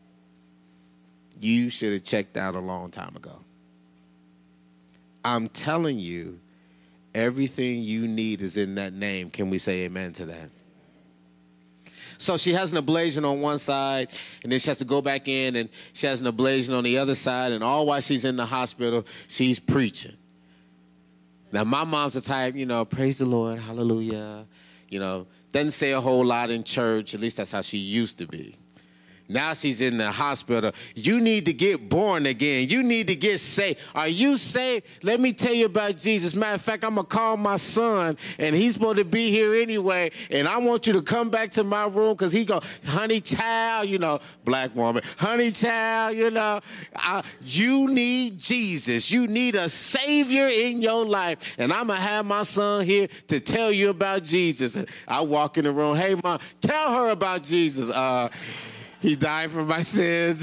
You should have checked out a long time ago. I'm telling you, everything you need is in that name. Can we say amen to that? So she has an ablation on one side, and then she has to go back in, and she has an ablation on the other side, and all while she's in the hospital, she's preaching. Now, my mom's the type, you know, praise the Lord, hallelujah, you know, doesn't say a whole lot in church. At least that's how she used to be. Now she's in the hospital. You need to get born again. You need to get saved. Are you saved? Let me tell you about Jesus. Matter of fact, I'm going to call my son, and he's supposed to be here anyway, and I want you to come back to my room because he go, honey child, you know, black woman, honey child, you know, I, you need Jesus. You need a Savior in your life, and I'm going to have my son here to tell you about Jesus. I walk in the room, hey, Mom, tell her about Jesus. Uh He died for my sins.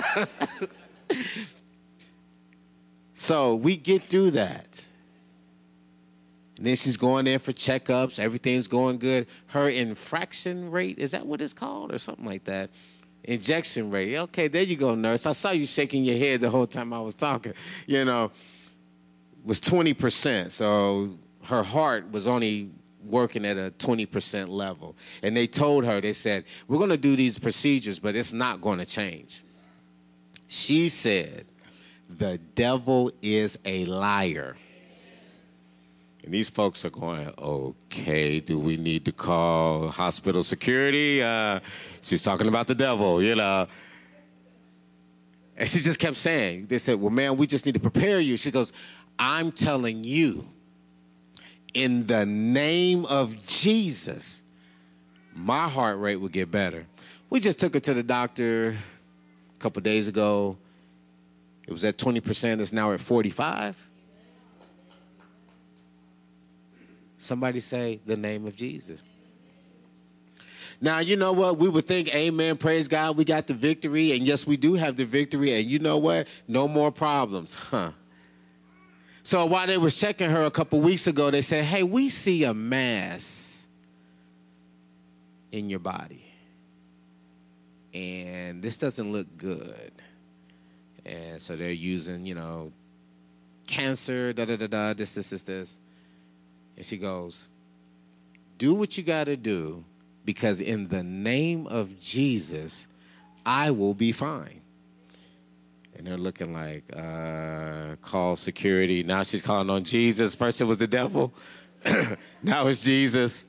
So we get through that. And then she's going in for checkups. Everything's going good. Her infraction rate, is that what it's called? Or something like that. Injection rate. Okay, there you go, nurse. I saw you shaking your head the whole time I was talking. You know, was twenty percent. So her heart was only working at a twenty percent level. And they told her, they said, we're going to do these procedures, but it's not going to change. She said, the devil is a liar. And these folks are going, okay, do we need to call hospital security? Uh, she's talking about the devil, you know. And she just kept saying, they said, well, man, we just need to prepare you. She goes, I'm telling you, in the name of Jesus, my heart rate will get better. We just took her to the doctor a couple days ago. It was at twenty percent. It's now at forty-five. Somebody say the name of Jesus. Now, you know what? We would think, amen, praise God, we got the victory. And yes, we do have the victory. And you know what? No more problems. Huh. So while they was checking her a couple weeks ago, they said, hey, we see a mass in your body. And this doesn't look good. And so they're using, you know, cancer, da-da-da-da, this, this, this, this. And she goes, do what you got to do, because in the name of Jesus, I will be fine. And they're looking like, uh, call security. Now she's calling on Jesus. First it was the devil. Now it's Jesus.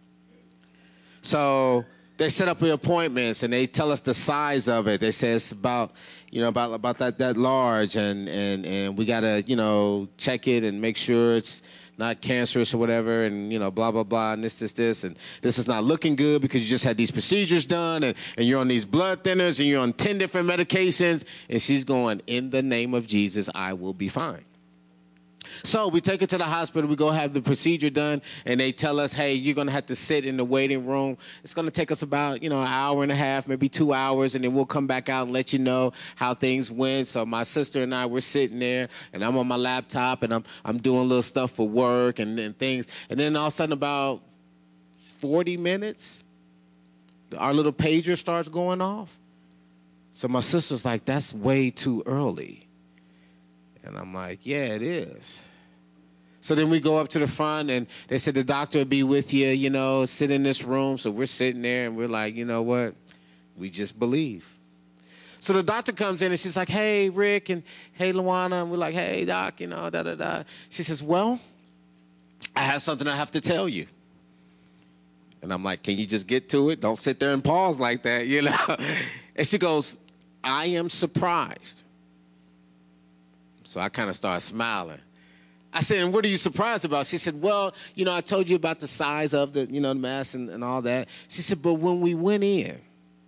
So they set up the appointments, and they tell us the size of it. They say it's about, you know, about about that that large, and and and we gotta, you know, check it and make sure it's not cancerous or whatever, and, you know, blah, blah, blah, and this, this, this, and this is not looking good because you just had these procedures done, and, and you're on these blood thinners, and you're on ten different medications, and she's going, in the name of Jesus, I will be fine. So we take her to the hospital, we go have the procedure done, and they tell us, hey, you're going to have to sit in the waiting room. It's going to take us about, you know, an hour and a half, maybe two hours, and then we'll come back out and let you know how things went. So my sister and I, we're sitting there, and I'm on my laptop, and I'm I'm doing little stuff for work and, and things. And then all of a sudden, about forty minutes, our little pager starts going off. So my sister's like, that's way too early. And I'm like, yeah, it is. So then we go up to the front, and they said the doctor will be with you, you know, sit in this room. So we're sitting there, and we're like, you know what? We just believe. So the doctor comes in, and she's like, hey, Rick, and hey, Luana. And we're like, hey, doc, you know, da-da-da. She says, well, I have something I have to tell you. And I'm like, can you just get to it? Don't sit there and pause like that, you know. And she goes, I am surprised. So I kind of started smiling. I said, and what are you surprised about? She said, well, you know, I told you about the size of the, you know, the mass and, and all that. She said, but when we went in,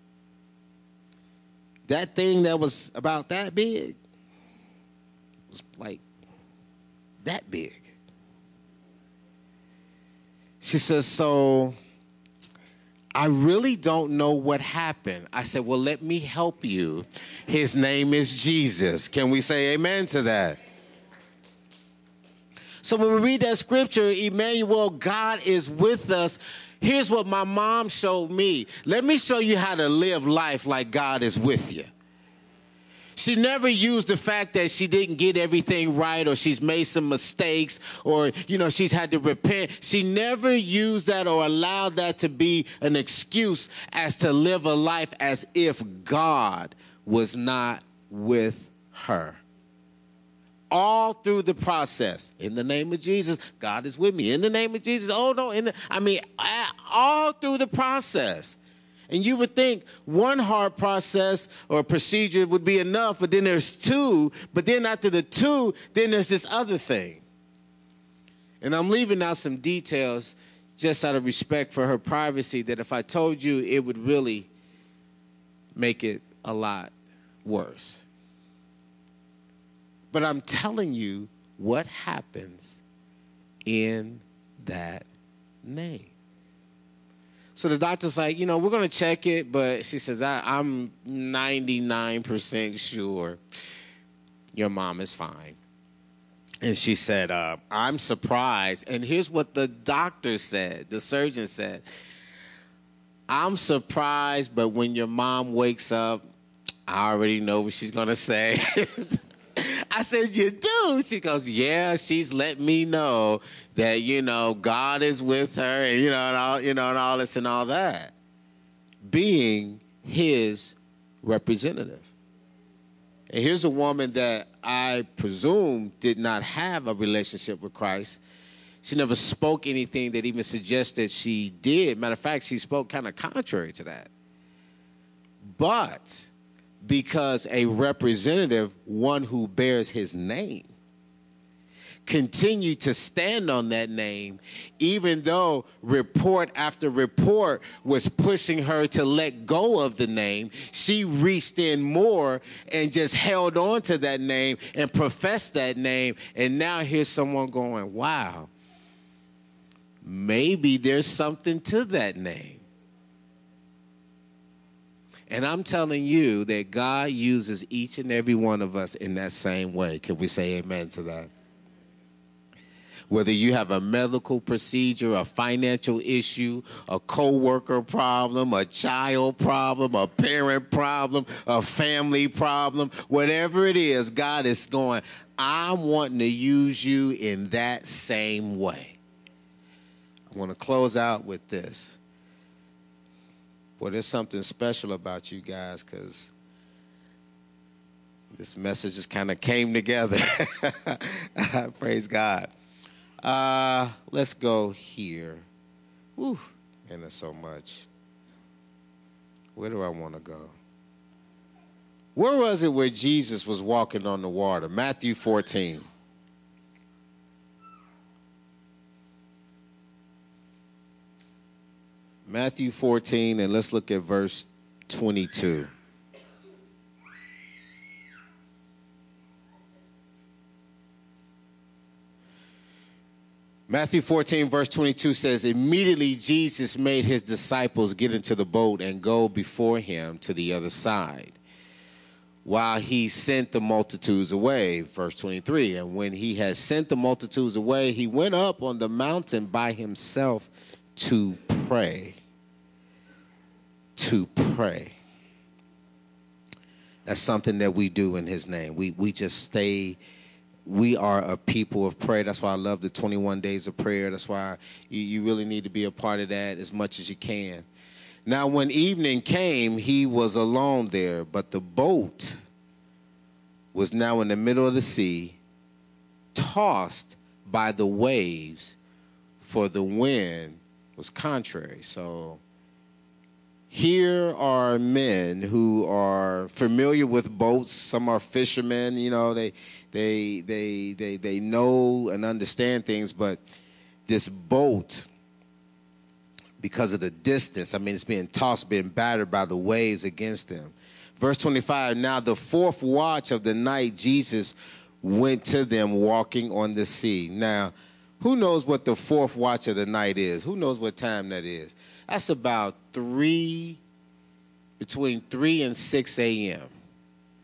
that thing that was about that big was like that big. She says, so I really don't know what happened. I said, well, let me help you. His name is Jesus. Can we say amen to that? So when we read that scripture, Emmanuel, God is with us. Here's what my mom showed me. Let me show you how to live life like God is with you. She never used the fact that she didn't get everything right or she's made some mistakes or, you know, she's had to repent. She never used that or allowed that to be an excuse as to live a life as if God was not with her. All through the process, in the name of Jesus, God is with me. In the name of Jesus, oh no, in the, I mean, all through the process. And you would think one hard process or procedure would be enough, but then there's two, but then after the two, then there's this other thing. And I'm leaving out some details just out of respect for her privacy that if I told you, it would really make it a lot worse. But I'm telling you what happens in that name. So the doctor's like, you know, we're going to check it, but she says, I, I'm ninety-nine percent sure your mom is fine. And she said, uh, I'm surprised. And here's what the doctor said, the surgeon said, I'm surprised, but when your mom wakes up, I already know what she's going to say. I said, you do? She goes, yeah, she's let me know that, you know, God is with her and, you know, and all, you know, and all this and all that. Being his representative. And here's a woman that I presume did not have a relationship with Christ. She never spoke anything that even suggested she did. Matter of fact, she spoke kind of contrary to that. But because a representative, one who bears his name, continued to stand on that name, even though report after report was pushing her to let go of the name, she reached in more and just held on to that name and professed that name. And now here's someone going, wow, maybe there's something to that name. And I'm telling you that God uses each and every one of us in that same way. Can we say amen to that? Whether you have a medical procedure, a financial issue, a coworker problem, a child problem, a parent problem, a family problem, whatever it is, God is going, I'm wanting to use you in that same way. I want to close out with this. Well, there's something special about you guys because this message just kind of came together. Praise God. Uh, let's go here. Whew, and there's so much. Where do I want to go? Where was it where Jesus was walking on the water? Matthew fourteen. Matthew fourteen, and let's look at verse twenty-two. Matthew fourteen, verse twenty-two says, immediately Jesus made his disciples get into the boat and go before him to the other side, while he sent the multitudes away. Verse twenty-three, and when he had sent the multitudes away, he went up on the mountain by himself to pray. To pray. That's something that we do in his name. We we just stay, we are a people of prayer. That's why I love the twenty-one days of prayer. That's why you, you really need to be a part of that as much as you can. Now, when evening came, he was alone there, but the boat was now in the middle of the sea, tossed by the waves, for the wind was contrary. So here are men who are familiar with boats. Some are fishermen, you know, they they they they they know and understand things, but this boat, because of the distance, I mean, it's being tossed, being battered by the waves against them. Verse twenty-five, now the fourth watch of the night, Jesus went to them walking on the sea. Now, who knows what the fourth watch of the night is? Who knows what time that is? That's about three, between three and six a.m.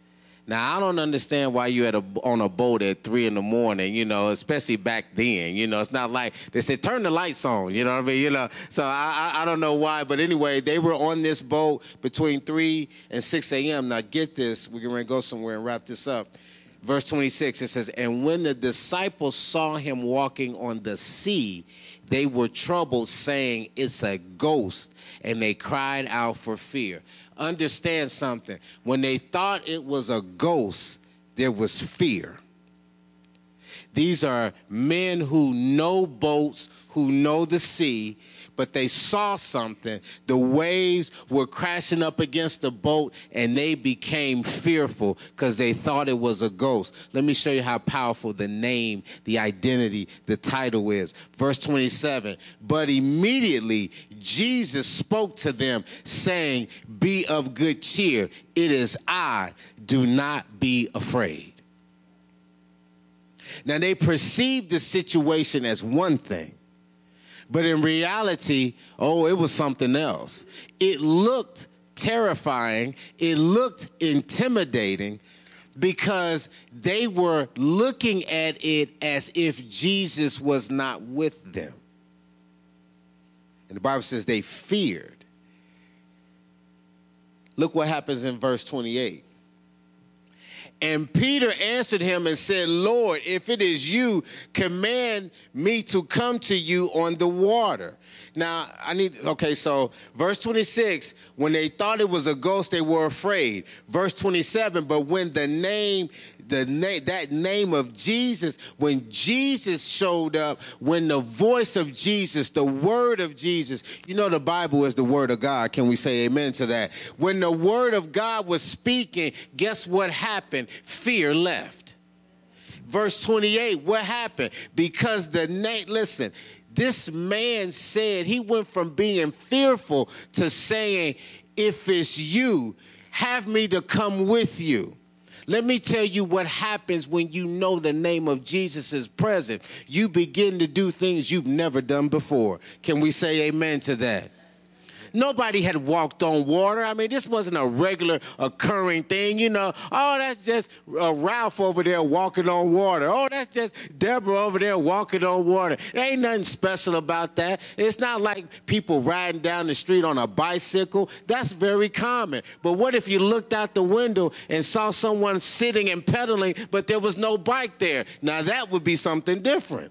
Now, I don't understand why you at a, on a boat at three in the morning, you know, especially back then. You know, it's not like they said, turn the lights on, you know what I mean? You know, so I, I, I don't know why. But anyway, they were on this boat between three and six a.m. Now, get this. We're going to go somewhere and wrap this up. Verse twenty-six, it says, and when the disciples saw him walking on the sea, they were troubled, saying, it's a ghost, and they cried out for fear. Understand something. When they thought it was a ghost, there was fear. These are men who know boats, who know the sea, but they saw something. The waves were crashing up against the boat, and they became fearful because they thought it was a ghost. Let me show you how powerful the name, the identity, the title is. Verse twenty-seven, but immediately Jesus spoke to them, saying, be of good cheer. It is I. Do not be afraid. Now, they perceived the situation as one thing. But in reality, oh, it was something else. It looked terrifying. It looked intimidating because they were looking at it as if Jesus was not with them. And the Bible says they feared. Look what happens in verse twenty-eight. And Peter answered him and said, Lord, if it is you, command me to come to you on the water. Now, I need, okay, so verse twenty-six, when they thought it was a ghost, they were afraid. Verse twenty-seven, but when the name, the name, that name of Jesus, when Jesus showed up, when the voice of Jesus, the word of Jesus, you know the Bible is the word of God. Can we say amen to that? When the word of God was speaking, guess what happened? Fear left. Verse twenty-eight, what happened? Because the name, listen, this man said, he went from being fearful to saying, if it's you, have me to come with you. Let me tell you what happens when you know the name of Jesus is present. You begin to do things you've never done before. Can we say amen to that? Nobody had walked on water. I mean, this wasn't a regular occurring thing. You know, oh, that's just uh, Ralph over there walking on water. Oh, that's just Deborah over there walking on water. There ain't nothing special about that. It's not like people riding down the street on a bicycle. That's very common. But what if you looked out the window and saw someone sitting and pedaling, but there was no bike there? Now, that would be something different.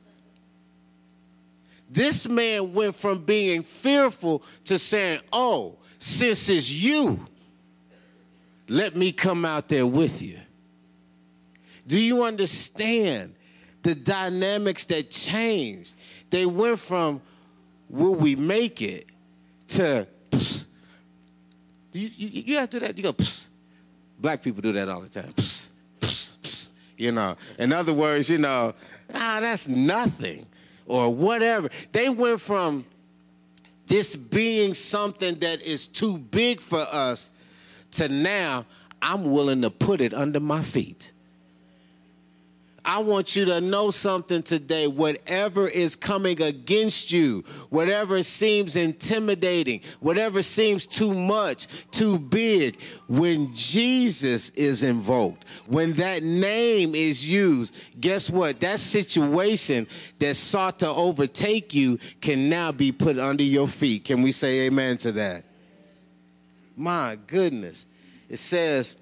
This man went from being fearful to saying, oh, since it's you, let me come out there with you. Do you understand the dynamics that changed? They went from, will we make it, to, psst. Do you, you, you guys do that? You go, psst. Black people do that all the time. Psst, psst, psst. You know, in other words, you know, ah, that's nothing. Or whatever. They went from this being something that is too big for us to now, I'm willing to put it under my feet. I want you to know something today. Whatever is coming against you, whatever seems intimidating, whatever seems too much, too big, when Jesus is invoked, when that name is used, guess what? That situation that sought to overtake you can now be put under your feet. Can we say amen to that? My goodness. It says,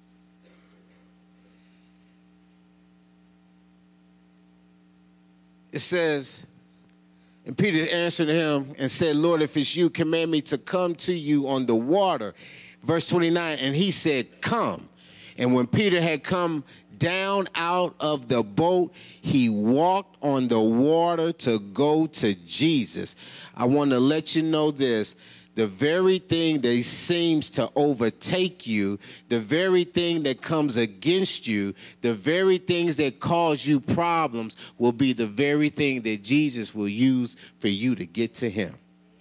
It says, and Peter answered him and said, Lord, if it's you, command me to come to you on the water. Verse twenty-nine, and he said, come. And when Peter had come down out of the boat, he walked on the water to go to Jesus. I want to let you know this. The very thing that seems to overtake you, the very thing that comes against you, the very things that cause you problems will be the very thing that Jesus will use for you to get to him.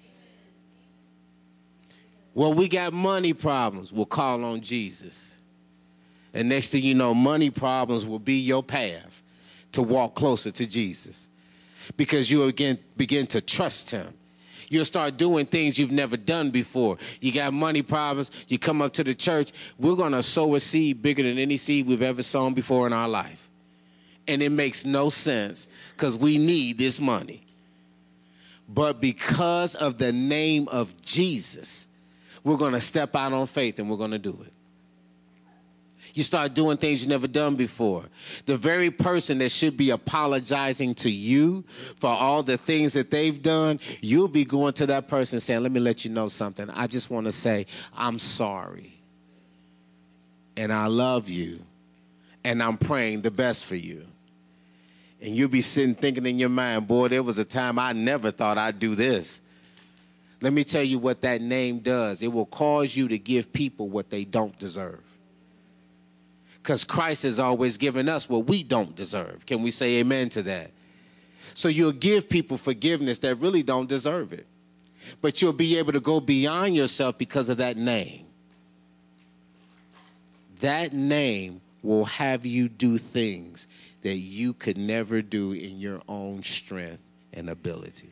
Well, we got money problems. We'll call on Jesus. And next thing you know, money problems will be your path to walk closer to Jesus because you again begin to trust him. You'll start doing things you've never done before. You got money problems. You come up to the church. We're going to sow a seed bigger than any seed we've ever sown before in our life. And it makes no sense because we need this money. But because of the name of Jesus, we're going to step out on faith and we're going to do it. You start doing things you've never done before. The very person that should be apologizing to you for all the things that they've done, you'll be going to that person saying, let me let you know something. I just want to say, I'm sorry. And I love you. And I'm praying the best for you. And you'll be sitting thinking in your mind, boy, there was a time I never thought I'd do this. Let me tell you what that name does. It will cause you to give people what they don't deserve. Because Christ has always given us what we don't deserve. Can we say amen to that? So you'll give people forgiveness that really don't deserve it. But you'll be able to go beyond yourself because of that name. That name will have you do things that you could never do in your own strength and ability.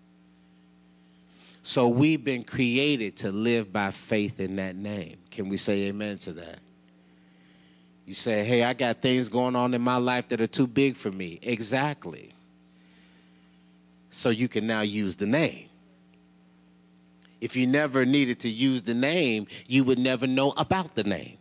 So we've been created to live by faith in that name. Can we say amen to that? You say, hey, I got things going on in my life that are too big for me. Exactly. So you can now use the name. If you never needed to use the name, you would never know about the name.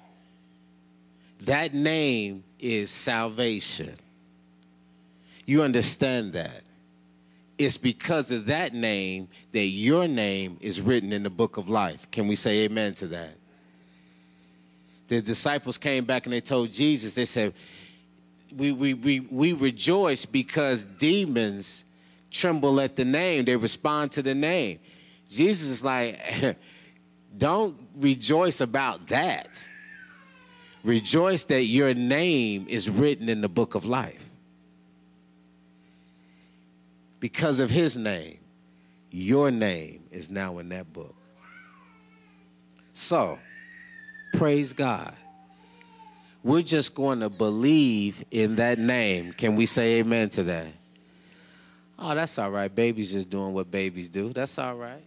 That name is salvation. You understand that? It's because of that name that your name is written in the book of life. Can we say amen to that? The disciples came back and they told Jesus, they said, we, we, we, we rejoice because demons tremble at the name. They respond to the name. Jesus is like, don't rejoice about that. Rejoice that your name is written in the book of life. Because of his name, your name is now in that book. So, praise God. We're just going to believe in that name. Can we say amen to that? Oh, that's all right. Baby's just doing what babies do. That's all right.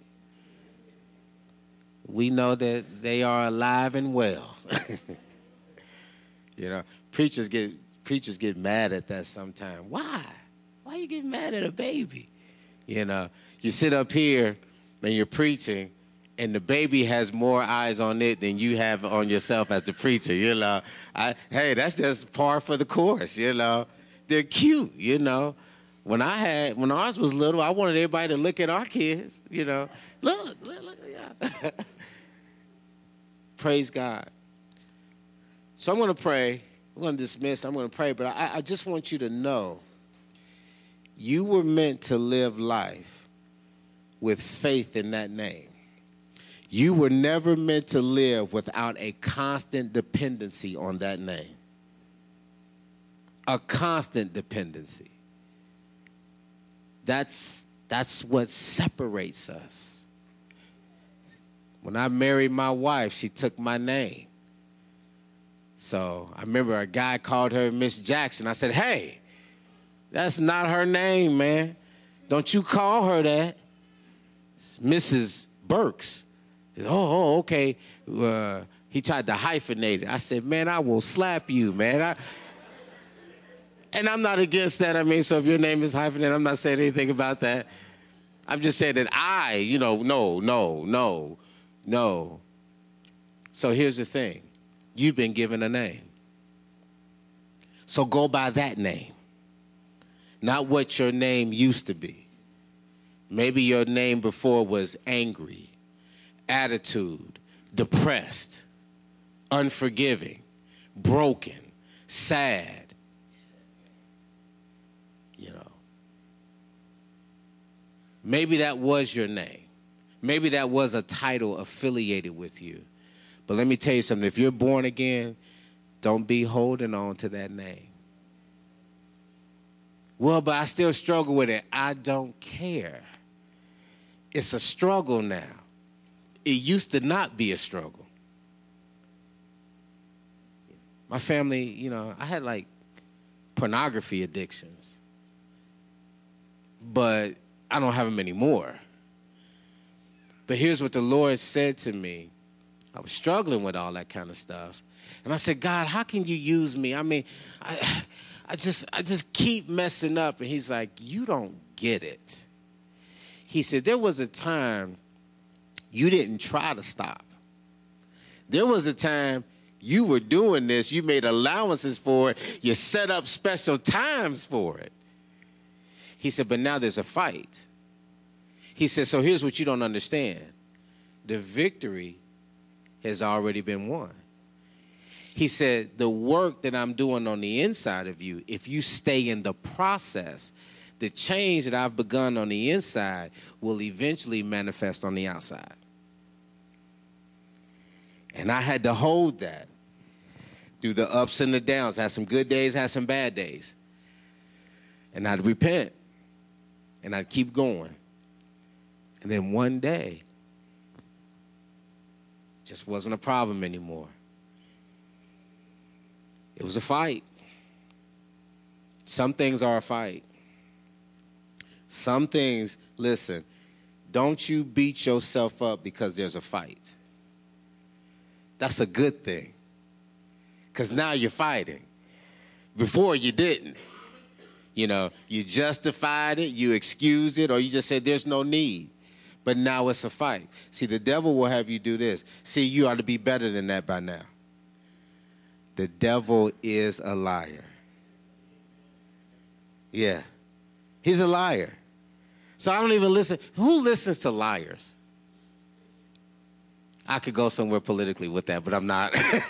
We know that they are alive and well. You know, preachers get preachers get mad at that sometimes. Why? Why you get mad at a baby? You know, you sit up here and you're preaching, and the baby has more eyes on it than you have on yourself as the preacher, you know. I, hey, that's just par for the course, you know. They're cute, you know. When I had, when ours was little, I wanted everybody to look at our kids, you know. Look, look, look, yeah. Praise God. So I'm going to pray. I'm going to dismiss. I'm going to pray, but I, I just want you to know you were meant to live life with faith in that name. You were never meant to live without a constant dependency on that name. A constant dependency. That's, that's what separates us. When I married my wife, she took my name. So I remember a guy called her Miss Jackson. I said, hey, that's not her name, man. Don't you call her that. It's Missus Burks. Oh, oh, okay. Uh, he tried to hyphenate it. I said, man, I will slap you, man. I, and I'm not against that. I mean, so if your name is hyphenated, I'm not saying anything about that. I'm just saying that I, you know, no, no, no, no. So here's the thing. You've been given a name. So go by that name. Not what your name used to be. Maybe your name before was angry, attitude, depressed, unforgiving, broken, sad. You know. Maybe that was your name. Maybe that was a title affiliated with you. But let me tell you something. If you're born again, don't be holding on to that name. Well, but I still struggle with it. I don't care. It's a struggle now. It used to not be a struggle. My family, you know, I had like pornography addictions. But I don't have them anymore. But here's what the Lord said to me. I was struggling with all that kind of stuff. And I said, God, how can you use me? I mean, I, I just I just keep messing up. And he's like, you don't get it. He said, there was a time you didn't try to stop. There was a time you were doing this. You made allowances for it. You set up special times for it. He said, but now there's a fight. He said, so here's what you don't understand. The victory has already been won. He said, the work that I'm doing on the inside of you, if you stay in the process, the change that I've begun on the inside will eventually manifest on the outside. And I had to hold that through the ups and the downs. Had some good days, had some bad days. And I'd repent. And I'd keep going. And then one day, just wasn't a problem anymore. It was a fight. Some things are a fight. Some things, listen, don't you beat yourself up because there's a fight. That's a good thing. Because now you're fighting. Before you didn't. You know, you justified it, you excused it, or you just said there's no need. But now it's a fight. See, the devil will have you do this. See, you ought to be better than that by now. The devil is a liar. Yeah. He's a liar. So I don't even listen. Who listens to liars? I could go somewhere politically with that, but I'm not.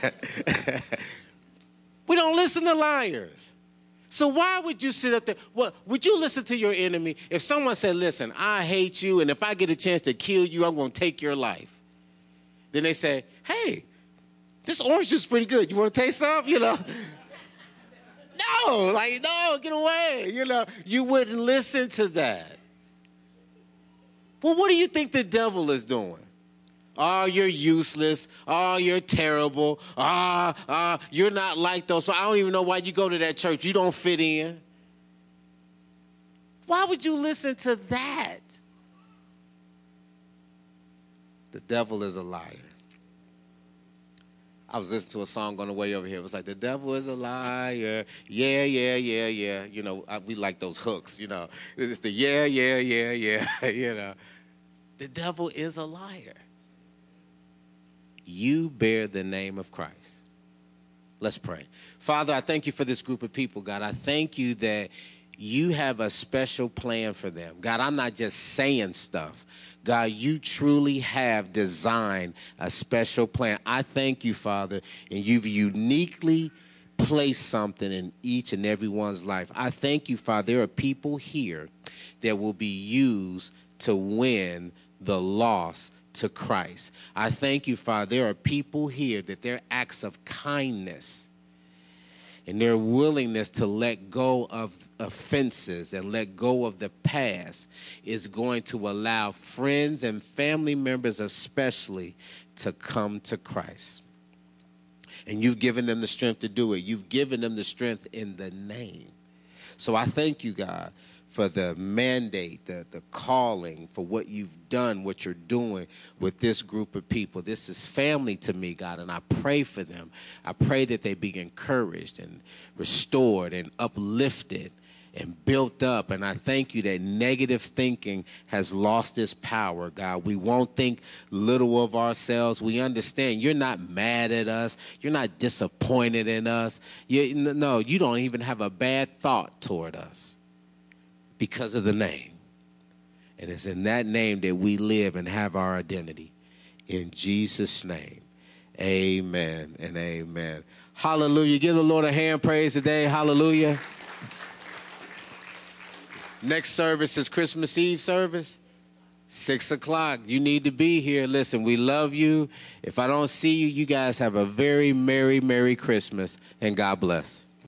We don't listen to liars. So why would you sit up there? What, would you listen to your enemy? If someone said, listen, I hate you, and if I get a chance to kill you, I'm going to take your life. Then they say, hey, this orange juice is pretty good. You want to taste some? You know? No, like, no, get away. You know, you wouldn't listen to that. Well, what do you think the devil is doing? Oh, you're useless. Oh, you're terrible. Ah, oh, ah, oh, you're not like those. So I don't even know why you go to that church. You don't fit in. Why would you listen to that? The devil is a liar. I was listening to a song on the way over here. It was like, the devil is a liar. Yeah, yeah, yeah, yeah. You know, I, we like those hooks, you know. It's just the yeah, yeah, yeah, yeah, you know. The devil is a liar. You bear the name of Christ. Let's pray. Father, I thank you for this group of people, God. I thank you that you have a special plan for them. God, I'm not just saying stuff. God, you truly have designed a special plan. I thank you, Father, and you've uniquely placed something in each and everyone's life. I thank you, Father. There are people here that will be used to win the lost to Christ. I thank you, Father. There are people here that their acts of kindness and their willingness to let go of offenses and let go of the past is going to allow friends and family members especially to come to Christ. And you've given them the strength to do it. You've given them the strength in the name. So I thank you, God, for the mandate, the, the calling, for what you've done, what you're doing with this group of people. This is family to me, God, and I pray for them. I pray that they be encouraged and restored and uplifted and built up. And I thank you that negative thinking has lost its power, God. We won't think little of ourselves. We understand you're not mad at us. You're not disappointed in us. You, no, you don't even have a bad thought toward us. Because of the name. And it's in that name that we live and have our identity. In Jesus' name, amen and amen. Hallelujah. Give the Lord a hand praise today. Hallelujah. Next service is Christmas Eve service. Six o'clock. You need to be here. Listen, we love you. If I don't see you, you guys have a very merry, merry Christmas. And God bless.